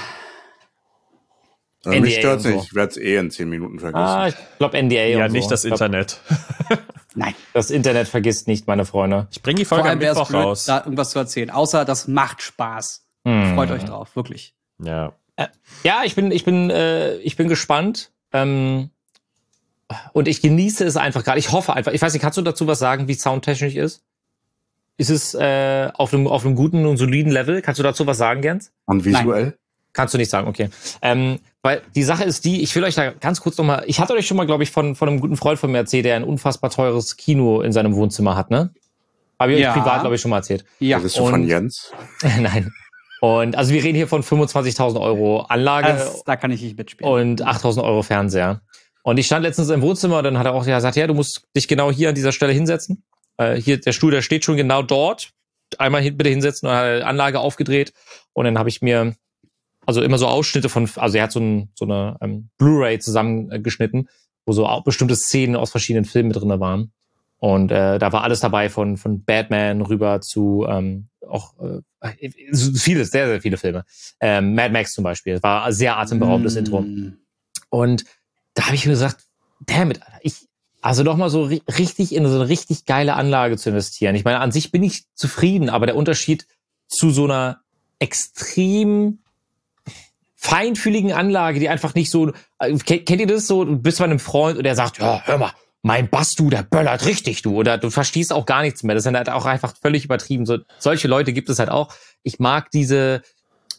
Also mich NDA stört's und so. nicht. Ich werde es eh in 10 Minuten vergessen. Ich glaube NDA Ja, und nicht so. das Ich glaub, Internet. nein. Das Internet vergisst nicht, meine Freunde. Ich bringe die Vor Folge am allem wäre es Mittwoch blöd, raus. da irgendwas zu erzählen. Außer das macht Spaß. Freut euch drauf, wirklich. Ja. Ja, ich bin gespannt. Und ich genieße es einfach gerade. Ich hoffe einfach. Ich weiß nicht, kannst du dazu was sagen, wie soundtechnisch ist? Ist es auf einem guten und soliden Level? Kannst du dazu was sagen, Jens? Und visuell? Kannst du nicht sagen, okay. Weil die Sache ist die, ich will euch da ganz kurz nochmal, ich hatte euch schon mal, glaube ich, von einem guten Freund von mir erzählt, der ein unfassbar teures Kino in seinem Wohnzimmer hat, ne? Habe ich Ja. euch privat, glaube ich, schon mal erzählt. Ja, Bist du von und- Jens? Nein. Und also wir reden hier von 25.000 Euro Anlage da kann ich nicht mitspielen. und 8.000 Euro Fernseher. Und ich stand letztens im Wohnzimmer und dann hat er auch gesagt, ja, du musst dich genau hier an dieser Stelle hinsetzen. Hier, der Stuhl, der steht schon genau dort. Einmal bitte hinsetzen und hat die Anlage aufgedreht. Und dann habe ich mir also immer so Ausschnitte von, also er hat so eine Blu-ray zusammengeschnitten, wo so auch bestimmte Szenen aus verschiedenen Filmen mit drin waren. Und da war alles dabei von Batman rüber zu auch viele, sehr, sehr viele Filme. Mad Max zum Beispiel. War ein sehr atemberaubendes Intro. Und da habe ich mir gesagt, damn it, Alter, also doch mal so richtig in so eine richtig geile Anlage zu investieren. Ich meine, an sich bin ich zufrieden, aber der Unterschied zu so einer extrem feinfühligen Anlage, die einfach nicht so, kennt ihr das so, du bist bei einem Freund und der sagt, ja, hör mal, mein Bass, du, der böllert richtig, du, oder du verstehst auch gar nichts mehr. Das ist dann halt auch einfach völlig übertrieben. Solche Leute gibt es halt auch. Ich mag diese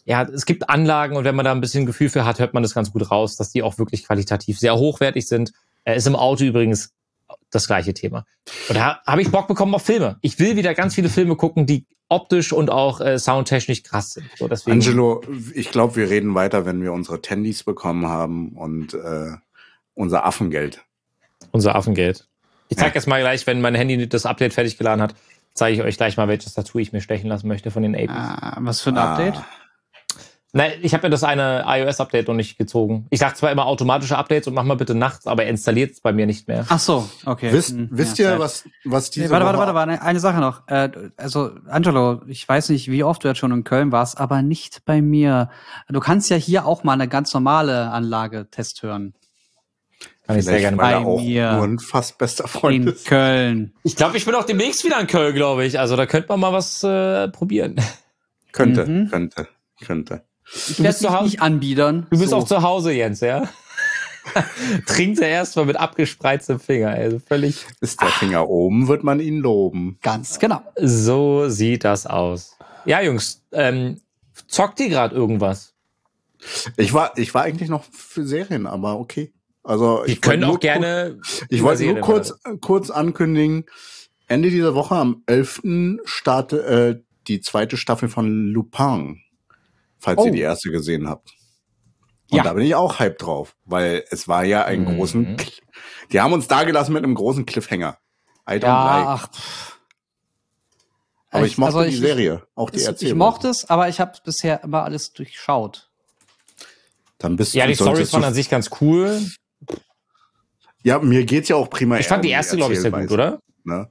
ja, es gibt Anlagen und wenn man da ein bisschen Gefühl für hat, hört man das ganz gut raus, dass die auch wirklich qualitativ sehr hochwertig sind. Ist im Auto übrigens das gleiche Thema. Und da habe ich Bock bekommen auf Filme. Ich will wieder ganz viele Filme gucken, die optisch und auch soundtechnisch krass sind. So, deswegen. Angelo, ich glaube, wir reden weiter, wenn wir unsere Tandys bekommen haben und unser Affengeld. Unser Affengeld. Ich zeige jetzt mal gleich, wenn mein Handy das Update fertig geladen hat, zeige ich euch gleich mal, welches Tattoo ich mir stechen lassen möchte von den Apes. Was für ein Update? Nein, ich habe ja das eine iOS-Update noch nicht gezogen. Ich sage zwar immer automatische Updates und mach mal bitte nachts, aber er installiert es bei mir nicht mehr. Ach so, okay. Wisst ihr, was diese Warte, eine Sache noch. Also, Angelo, ich weiß nicht, wie oft du jetzt schon in Köln warst, aber nicht bei mir. Du kannst ja hier auch mal eine ganz normale Anlage-Test hören. Kann ich sehr gerne weil er bei auch mir. nur ein fast bester Freund In ist. Köln. Ich glaube, ich bin auch demnächst wieder in Köln, glaube ich. Also da könnte man mal was probieren. Könnte. Ich werde dich nicht anbiedern. Du bist auch zu Hause, Jens, ja? Trinkt er erstmal mit abgespreiztem Finger. Also völlig. Ist der Finger oben, wird man ihn loben. Ganz genau. So sieht das aus. Ja, Jungs, zockt ihr gerade irgendwas? Ich war eigentlich noch für Serien, aber okay. Also Ich können auch gerne. Ich wollte nur kurz ankündigen, Ende dieser Woche am 11. startet die zweite Staffel von Lupin, falls ihr die erste gesehen habt. Und da bin ich auch hyped drauf, weil es war ja ein großen, die haben uns da gelassen mit einem großen Cliffhanger. I don't like. Aber ich mochte die Serie, auch die Erzählung. Ich mochte es, aber ich habe bisher immer alles durchschaut. Dann bist du, ja, die Storys waren an sich ganz cool. Ja, mir geht's ja auch prima. Ich fand die erste, glaube ich, sehr gut, oder? Ne?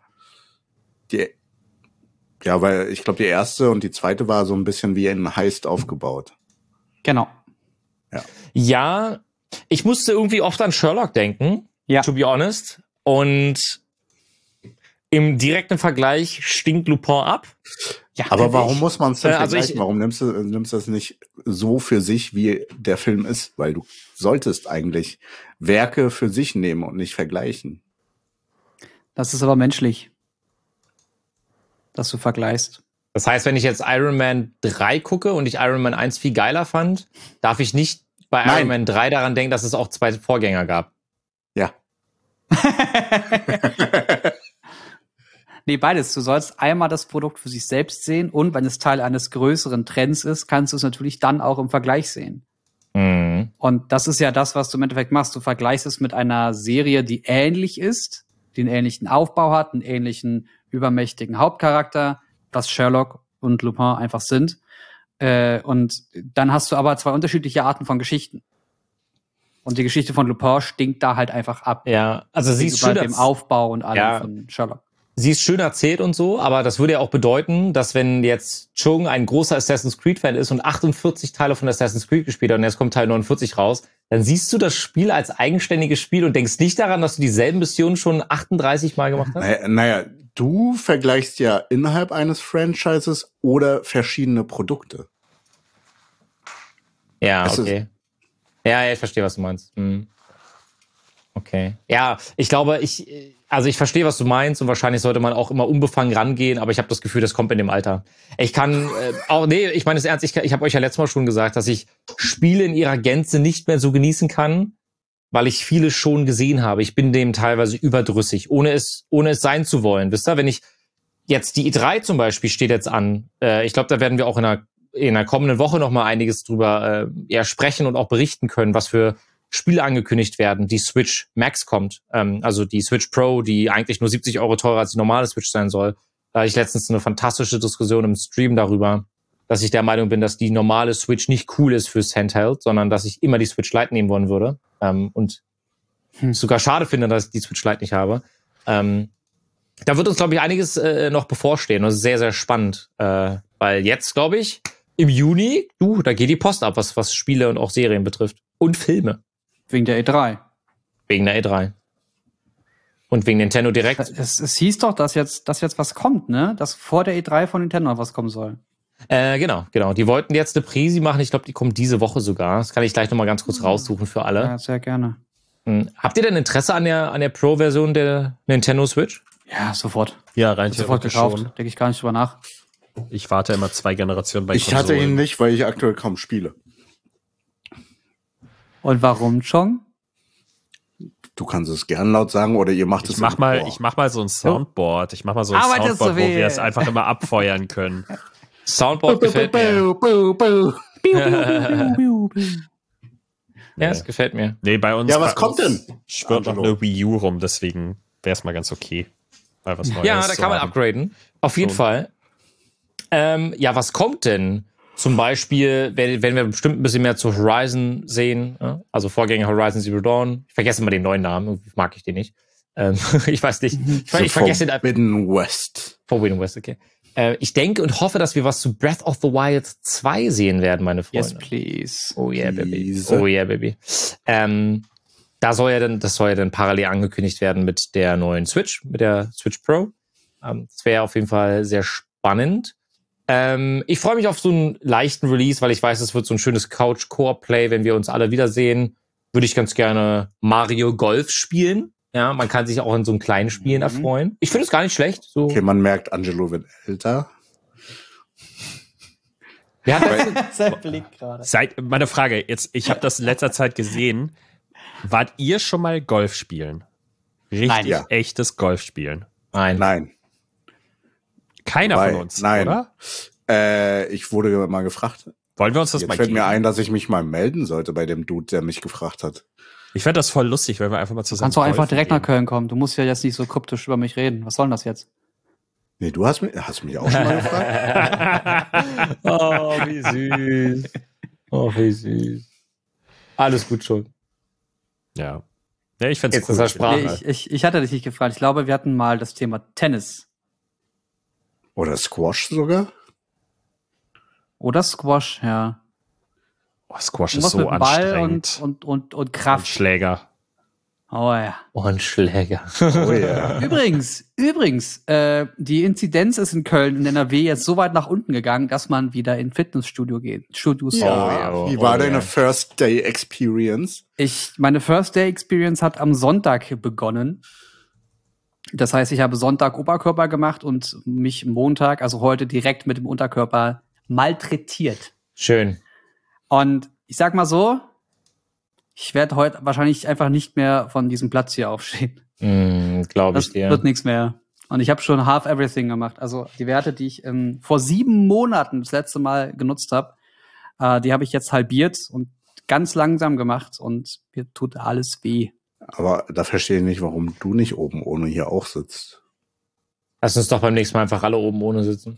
Ja, weil ich glaube, die erste und die zweite war so ein bisschen wie ein Heist aufgebaut. Genau. Ja, ich musste irgendwie oft an Sherlock denken, to be honest. Und im direkten Vergleich stinkt Lupin ab. Ja, aber warum muss man es denn vergleichen? ich- Warum nimmst du das nicht so für sich, wie der Film ist? Weil du solltest eigentlich Werke für sich nehmen und nicht vergleichen. Das ist aber menschlich, dass du vergleichst. Das heißt, wenn ich jetzt Iron Man 3 gucke und ich Iron Man 1 viel geiler fand, darf ich nicht bei Iron Man 3 daran denken, dass es auch 2 Vorgänger gab. Ja. Nee, beides. Du sollst einmal das Produkt für sich selbst sehen und wenn es Teil eines größeren Trends ist, kannst du es natürlich dann auch im Vergleich sehen. Mhm. Und das ist ja das, was du im Endeffekt machst. Du vergleichst es mit einer Serie, die ähnlich ist, die einen ähnlichen Aufbau hat, einen ähnlichen übermächtigen Hauptcharakter, was Sherlock und Lupin einfach sind. Und dann hast du aber 2 unterschiedliche Arten von Geschichten. Und die Geschichte von Lupin stinkt da halt einfach ab. Ja, also sie ist bei schön dem Aufbau und allem Ja. von Sherlock. Sie ist schön erzählt und so, aber das würde ja auch bedeuten, dass wenn jetzt Chung ein großer Assassin's Creed-Fan ist und 48 Teile von Assassin's Creed gespielt hat und jetzt kommt Teil 49 raus, dann siehst du das Spiel als eigenständiges Spiel und denkst nicht daran, dass du dieselben Missionen schon 38 Mal gemacht hast? Naja, du vergleichst ja innerhalb eines Franchises oder verschiedene Produkte. Ja, Es okay. Ja, ich verstehe, was du meinst. Hm. Okay. Ja, ich glaube, ich verstehe, was du meinst und wahrscheinlich sollte man auch immer unbefangen rangehen, aber ich habe das Gefühl, das kommt in dem Alter. Ich kann ich meine es ernst, ich habe euch ja letztes Mal schon gesagt, dass ich Spiele in ihrer Gänze nicht mehr so genießen kann, weil ich viele schon gesehen habe. Ich bin dem teilweise überdrüssig, ohne es sein zu wollen. Wisst ihr, wenn ich jetzt die E3 zum Beispiel steht jetzt an, ich glaube, da werden wir auch in der kommenden Woche noch mal einiges drüber sprechen und auch berichten können, was für Spiele angekündigt werden. Die Switch Max kommt, also die Switch Pro, die eigentlich nur 70 € teurer als die normale Switch sein soll. Da hatte ich letztens eine fantastische Diskussion im Stream darüber, dass ich der Meinung bin, dass die normale Switch nicht cool ist fürs Handheld, sondern dass ich immer die Switch Lite nehmen wollen würde. Und sogar schade finde, dass ich die Switch Lite nicht habe. Da wird uns, glaube ich, einiges noch bevorstehen. Das ist sehr, sehr spannend. Weil jetzt, glaube ich, im Juni, da geht die Post ab, was Spiele und auch Serien betrifft. Und Filme. Wegen der E3. Wegen der E3. Und wegen Nintendo Direct. Es hieß doch, dass jetzt was kommt, ne? Dass vor der E3 von Nintendo noch was kommen soll. Genau. Die wollten jetzt eine Präsi machen. Ich glaube, die kommt diese Woche sogar. Das kann ich gleich noch mal ganz kurz raussuchen für alle. Ja, sehr gerne. Habt ihr denn Interesse an der Pro-Version der Nintendo Switch? Ja, sofort. Ja, rein Sofort theoretisch gekauft. schon. Denke ich gar nicht drüber nach. Ich warte immer 2 Generationen bei Ich hatte Konsolen. ihn nicht, weil ich aktuell kaum spiele. Und warum, Chong? Du kannst es gern laut sagen oder ihr macht es Ich mach im Chor. mal so ein Soundboard. Ich mach mal so ein Arbeitest Soundboard, du wo viel? wir es einfach immer abfeuern können. Soundboard gefällt mir. Ja, es gefällt mir. Nee, bei uns. Ja, was bei kommt uns denn, Schwirrt noch Angelo? eine Wii U rum, deswegen wäre es mal ganz okay. Mal was Neues Ja, da zu kann man haben. upgraden. Auf jeden Schon. Fall. Ja, was kommt denn? Zum Beispiel, wenn wir bestimmt ein bisschen mehr zu Horizon sehen, also Vorgänger Horizon Zero Dawn. Ich vergesse immer den neuen Namen, irgendwie mag ich den nicht. Ich weiß nicht. Ich vergesse den einfach. Forbidden West. Forbidden West, okay. Ich denke und hoffe, dass wir was zu Breath of the Wild 2 sehen werden, meine Freunde. Yes, please. Oh yeah, baby. Please. Oh yeah, baby. Das soll ja dann parallel angekündigt werden mit der neuen Switch, mit der Switch Pro. Das wäre auf jeden Fall sehr spannend. Ich freue mich auf so einen leichten Release, weil ich weiß, es wird so ein schönes Couch-Core-Play, wenn wir uns alle wiedersehen. Würde ich ganz gerne Mario Golf spielen. Ja, man kann sich auch in so einem kleinen Spielen erfreuen. Ich finde es gar nicht schlecht. So. Okay, man merkt, Angelo wird älter. Wer hat das? Sein Blick gerade. Meine Frage, jetzt, ich habe das in letzter Zeit gesehen. Wart ihr schon mal Golf spielen? Richtig Nein. Ja. echtes Golf spielen? Nein. Nein. Keiner Weil- von uns, nein. oder? Ich wurde mal gefragt. Wollen wir uns das Jetzt mal fällt geben? mir ein, dass ich mich mal melden sollte bei dem Dude, der mich gefragt hat. Ich fände das voll lustig, wenn wir einfach mal Du zusammen kannst doch einfach golfen direkt nach gehen. Köln kommen. Du musst ja jetzt nicht so kryptisch über mich reden. Was soll denn das jetzt? Nee, du hast mich auch schon mal gefragt? Oh, wie süß. Oh, wie süß. Alles gut schon. Ja. Ja, ich fände Jetzt es ist cool. er Sprache. Nee, ich hatte dich nicht gefragt. Ich glaube, wir hatten mal das Thema Tennis Oder Squash sogar? oder Squash, ja. Oh, Squash ist Irgendwas so mit dem Ball anstrengend. und Und Kraft. Schläger. Oh ja. Und Schläger. Oh ja. Übrigens, die Inzidenz ist in Köln und NRW jetzt so weit nach unten gegangen, dass man wieder in Fitnessstudios geht. ja. Wie war Oh, deine ja. First Day Experience? Meine First Day Experience hat am Sonntag begonnen. Das heißt, ich habe Sonntag Oberkörper gemacht und mich Montag, also heute direkt mit dem Unterkörper malträtiert. Schön. Und ich sag mal so, ich werde heute wahrscheinlich einfach nicht mehr von diesem Platz hier aufstehen. Glaube ich Das dir. wird nichts mehr. Und ich habe schon half everything gemacht. Also die Werte, die ich vor 7 Monaten das letzte Mal genutzt habe, die habe ich jetzt halbiert und ganz langsam gemacht und mir tut alles weh. Aber da verstehe ich nicht, warum du nicht oben ohne hier auch sitzt. Lass uns doch beim nächsten Mal einfach alle oben ohne sitzen.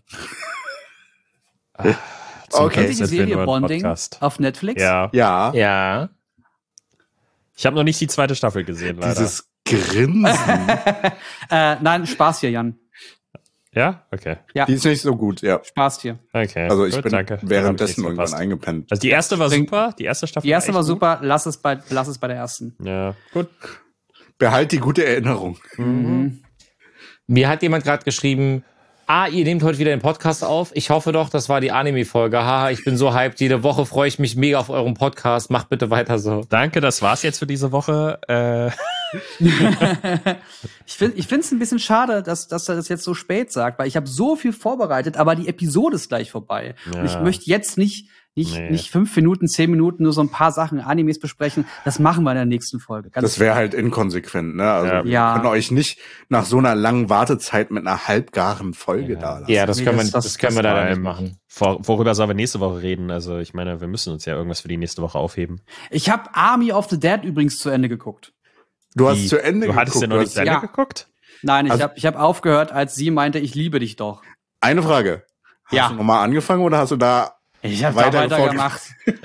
Zum Okay. Kennt ihr die Cancelled Serie Win Bonding Podcast. auf Netflix? Ja. Ja, Ja. Ich habe noch nicht die zweite Staffel gesehen, leider. dieses Grinsen, Nein, Spaß hier, Jan. Ja? Okay. die ist nicht so gut, ja. Spaß hier. Okay. Also ich Gut, bin danke. währenddessen Hab ich irgendwann verpasst. eingepennt. Also die erste war Deswegen- super, die erste Staffel Die erste war echt super, lass es bei der ersten. Gut. Ja, gut. Behalt die gute Erinnerung. Mir hat jemand gerade geschrieben, ihr nehmt heute wieder den Podcast auf. Ich hoffe doch, das war die Anime-Folge. Haha, ich bin so hyped. Jede Woche freue ich mich mega auf euren Podcast. Macht bitte weiter so. Danke, das war's jetzt für diese Woche. Ich finde es ein bisschen schade, dass er das jetzt so spät sagt, weil ich habe so viel vorbereitet, aber die Episode ist gleich vorbei. Ja. Und ich möchte jetzt nicht Nee. 5 Minuten, 10 Minuten nur so ein paar Sachen Animes besprechen. Das machen wir in der nächsten Folge. Ganz Das wäre halt inkonsequent, ne? Also Ja. wir Ja. können euch nicht nach so einer langen Wartezeit mit einer halbgaren Folge Ja. da lassen. Ja, das Nee, können wir, das- das können wir das leider war nicht im- machen. Worüber sollen wir nächste Woche reden? Also ich meine, wir müssen uns ja irgendwas für die nächste Woche aufheben. Ich habe Army of the Dead übrigens zu Ende geguckt. Du hast Wie? zu Ende Du hattest ja geguckt. noch Du nicht hast- zu Ende Ja. geguckt? Nein, ich Also- hab aufgehört, als sie meinte, ich liebe dich doch. Eine Frage. Hast Ja. du nochmal angefangen oder hast du da Ich habe da Weiter weitergemacht.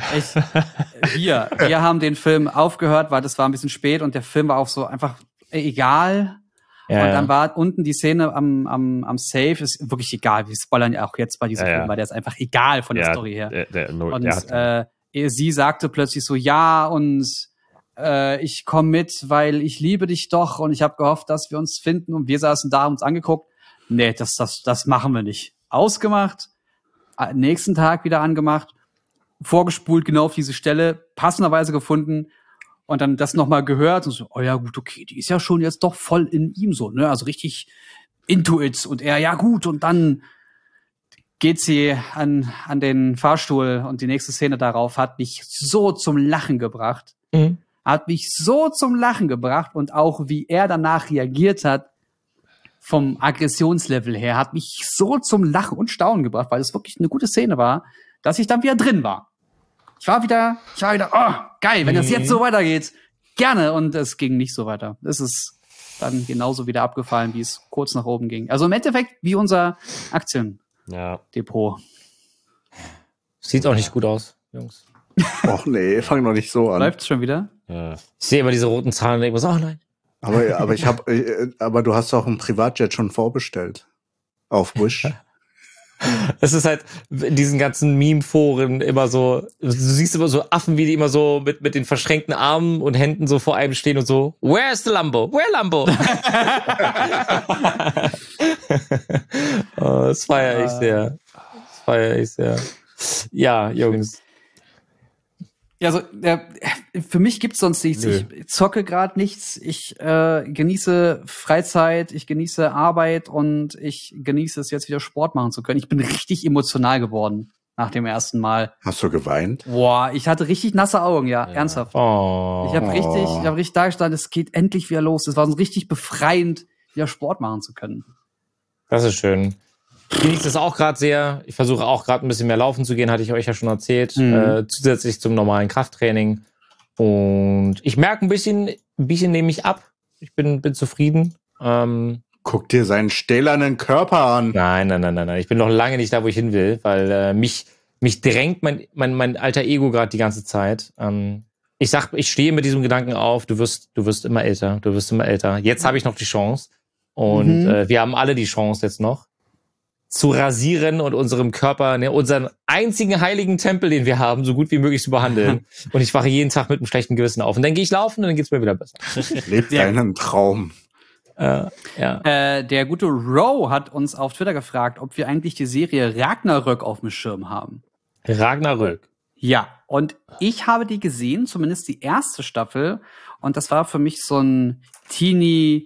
Wir haben den Film aufgehört, weil das war ein bisschen spät und der Film war auch so einfach egal. Ja, Und dann ja. war unten die Szene am Safe, ist wirklich egal. Wir spoilern ja auch jetzt bei diesem Ja, Film, ja. weil der ist einfach egal von der Story her. Und sie sagte plötzlich so, ja, und ich komme mit, weil ich liebe dich doch und ich habe gehofft, dass wir uns finden. Und wir saßen da, haben uns angeguckt. Nee, das machen wir nicht. Ausgemacht, nächsten Tag wieder angemacht, vorgespult genau auf diese Stelle, passenderweise gefunden und dann das nochmal gehört und so, oh ja gut, okay, die ist ja schon jetzt doch voll in ihm so, ne, also richtig into it und er, ja gut, und dann geht sie an den Fahrstuhl und die nächste Szene darauf hat mich so zum Lachen gebracht. Hat mich so zum Lachen gebracht und auch wie er danach reagiert hat, vom Aggressionslevel her, hat mich so zum Lachen und Staunen gebracht, weil es wirklich eine gute Szene war, dass ich dann wieder drin war. Ich war wieder, oh, geil, wenn das jetzt so weitergeht, gerne. Und es ging nicht so weiter. Es ist dann genauso wieder abgefallen, wie es kurz nach oben ging. Also im Endeffekt wie unser Aktiendepot. Sieht auch nicht gut aus, Jungs. Och nee, fang doch nicht so an. Läuft's schon wieder? Ja. Ich sehe immer diese roten Zahlen und denke mir so, oh nein. Aber du hast doch einen Privatjet schon vorbestellt. Auf Wish. Es ist halt in diesen ganzen Meme-Foren immer so, du siehst immer so Affen, wie die immer so mit den verschränkten Armen und Händen so vor einem stehen und so, where's the Lambo? Where Lambo? Oh, das feiere ich sehr. Ja, Jungs. Ja, also für mich gibt's sonst nichts. Ich zocke gerade nichts. Ich genieße Freizeit, ich genieße Arbeit und ich genieße es jetzt wieder Sport machen zu können. Ich bin richtig emotional geworden nach dem ersten Mal. Hast du geweint? Boah, ich hatte richtig nasse Augen, ja. Ernsthaft. Oh. Ich habe richtig da gestanden, es geht endlich wieder los. Es war so richtig befreiend, wieder Sport machen zu können. Das ist schön. Ich genieße das auch gerade sehr. Ich versuche auch gerade ein bisschen mehr laufen zu gehen, hatte ich euch ja schon erzählt. Zusätzlich zum normalen Krafttraining. Und ich merke ein bisschen nehme ich ab. Ich bin zufrieden. Guck dir seinen stählernen Körper an. Nein. Ich bin noch lange nicht da, wo ich hin will, weil mich drängt mein alter Ego gerade die ganze Zeit. Ich stehe mit diesem Gedanken auf, du wirst immer älter, Jetzt habe ich noch die Chance. Und wir haben alle die Chance jetzt noch, zu rasieren und unserem Körper, unseren einzigen heiligen Tempel, den wir haben, so gut wie möglich zu behandeln. Und ich wache jeden Tag mit einem schlechten Gewissen auf. Und dann gehe ich laufen und dann geht's mir wieder besser. Leb deinen Traum. Der gute Ro hat uns auf Twitter gefragt, ob wir eigentlich die Serie Ragnarök auf dem Schirm haben. Ragnarök. Ja, und ich habe die gesehen, zumindest die erste Staffel. Und das war für mich so ein teeny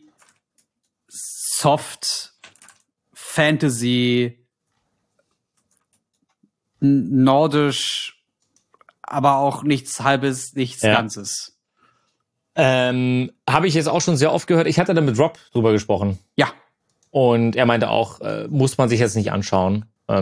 soft Fantasy, nordisch, aber auch nichts Halbes, nichts Ganzes. Habe ich jetzt auch schon sehr oft gehört. Ich hatte da mit Rob drüber gesprochen. Ja. Und er meinte auch, muss man sich jetzt nicht anschauen.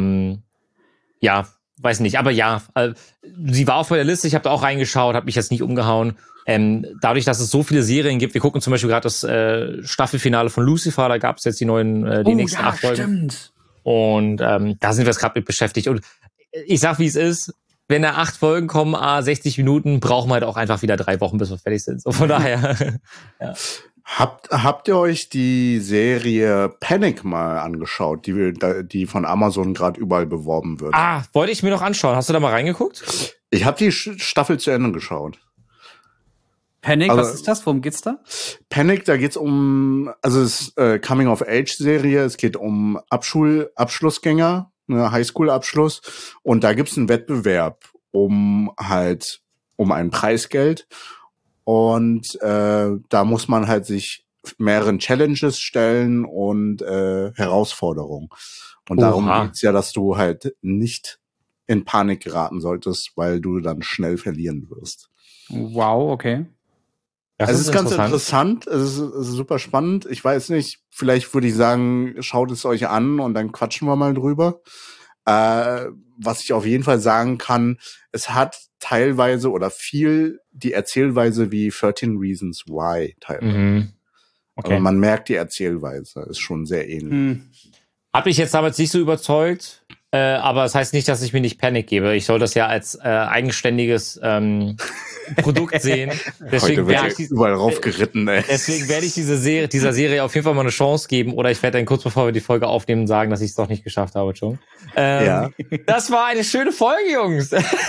Ja, weiß nicht. Aber ja, sie war auf meiner Liste. Ich habe da auch reingeschaut, habe mich jetzt nicht umgehauen. Dadurch, dass es so viele Serien gibt, wir gucken zum Beispiel gerade das Staffelfinale von Lucifer, da gab es jetzt die nächsten 8 Folgen. Stimmt. Und da sind wir jetzt gerade mit beschäftigt. Und ich sag, wie es ist, wenn da 8 Folgen kommen, 60 Minuten, brauchen wir halt auch einfach wieder 3 Wochen, bis wir fertig sind. So von daher. Ja. Habt ihr euch die Serie Panic mal angeschaut, die von Amazon gerade überall beworben wird? Wollte ich mir noch anschauen. Hast du da mal reingeguckt? Ich habe die Staffel zu Ende geschaut. Panic, was ist das? Worum geht's da? Panic, da geht's es ist Coming-of-Age-Serie. Es geht um Abschlussgänger, ne, Highschool-Abschluss. Und da gibt's einen Wettbewerb um ein Preisgeld. Und da muss man halt sich mehreren Challenges stellen und Herausforderungen. Und darum geht's ja, dass du halt nicht in Panik geraten solltest, weil du dann schnell verlieren wirst. Wow, okay. Das es ist ganz interessant, es ist super spannend. Ich weiß nicht, vielleicht würde ich sagen, schaut es euch an und dann quatschen wir mal drüber. Was ich auf jeden Fall sagen kann, es hat teilweise oder viel die Erzählweise wie 13 Reasons Why teilweise. Okay. Aber man merkt, die Erzählweise ist schon sehr ähnlich. Hat mich jetzt damals nicht so überzeugt, aber das heißt nicht, dass ich mir nicht Panic gebe. Ich soll das ja als eigenständiges Produkt sehen. Deswegen werde ich überall raufgeritten, ey. Deswegen werde ich dieser Serie auf jeden Fall mal eine Chance geben, oder ich werde dann kurz bevor wir die Folge aufnehmen sagen, dass ich es doch nicht geschafft habe, schon. Ja. Das war eine schöne Folge, Jungs.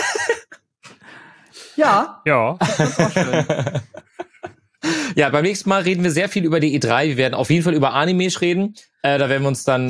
Ja. Das war schön. Ja, beim nächsten Mal reden wir sehr viel über die E3. Wir werden auf jeden Fall über Animes reden. Da werden wir uns dann,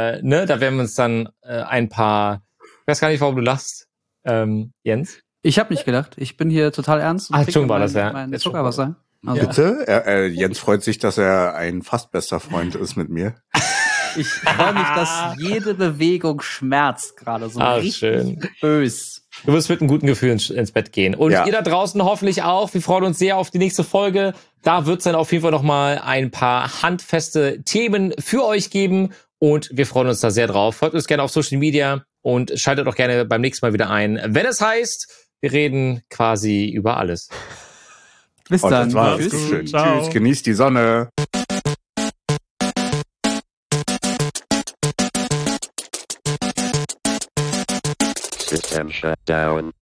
ein paar, ich weiß gar nicht, warum du lachst, Jens. Ich habe nicht gedacht. Ich bin hier total ernst. Schon war das, ja. Mein Zuckerwasser. Also. Bitte? Jens freut sich, dass er ein fast bester Freund ist mit mir. Ich freue mich, dass jede Bewegung schmerzt gerade so richtig schön. bös. Du wirst mit einem guten Gefühl ins Bett gehen. Und ihr da draußen hoffentlich auch. Wir freuen uns sehr auf die nächste Folge. Da wird es dann auf jeden Fall nochmal ein paar handfeste Themen für euch geben. Und wir freuen uns da sehr drauf. Folgt uns gerne auf Social Media und schaltet auch gerne beim nächsten Mal wieder ein, wenn es heißt, wir reden quasi über alles. Bis dann. Tschüss. Tschüss. Genießt die Sonne. System shut down.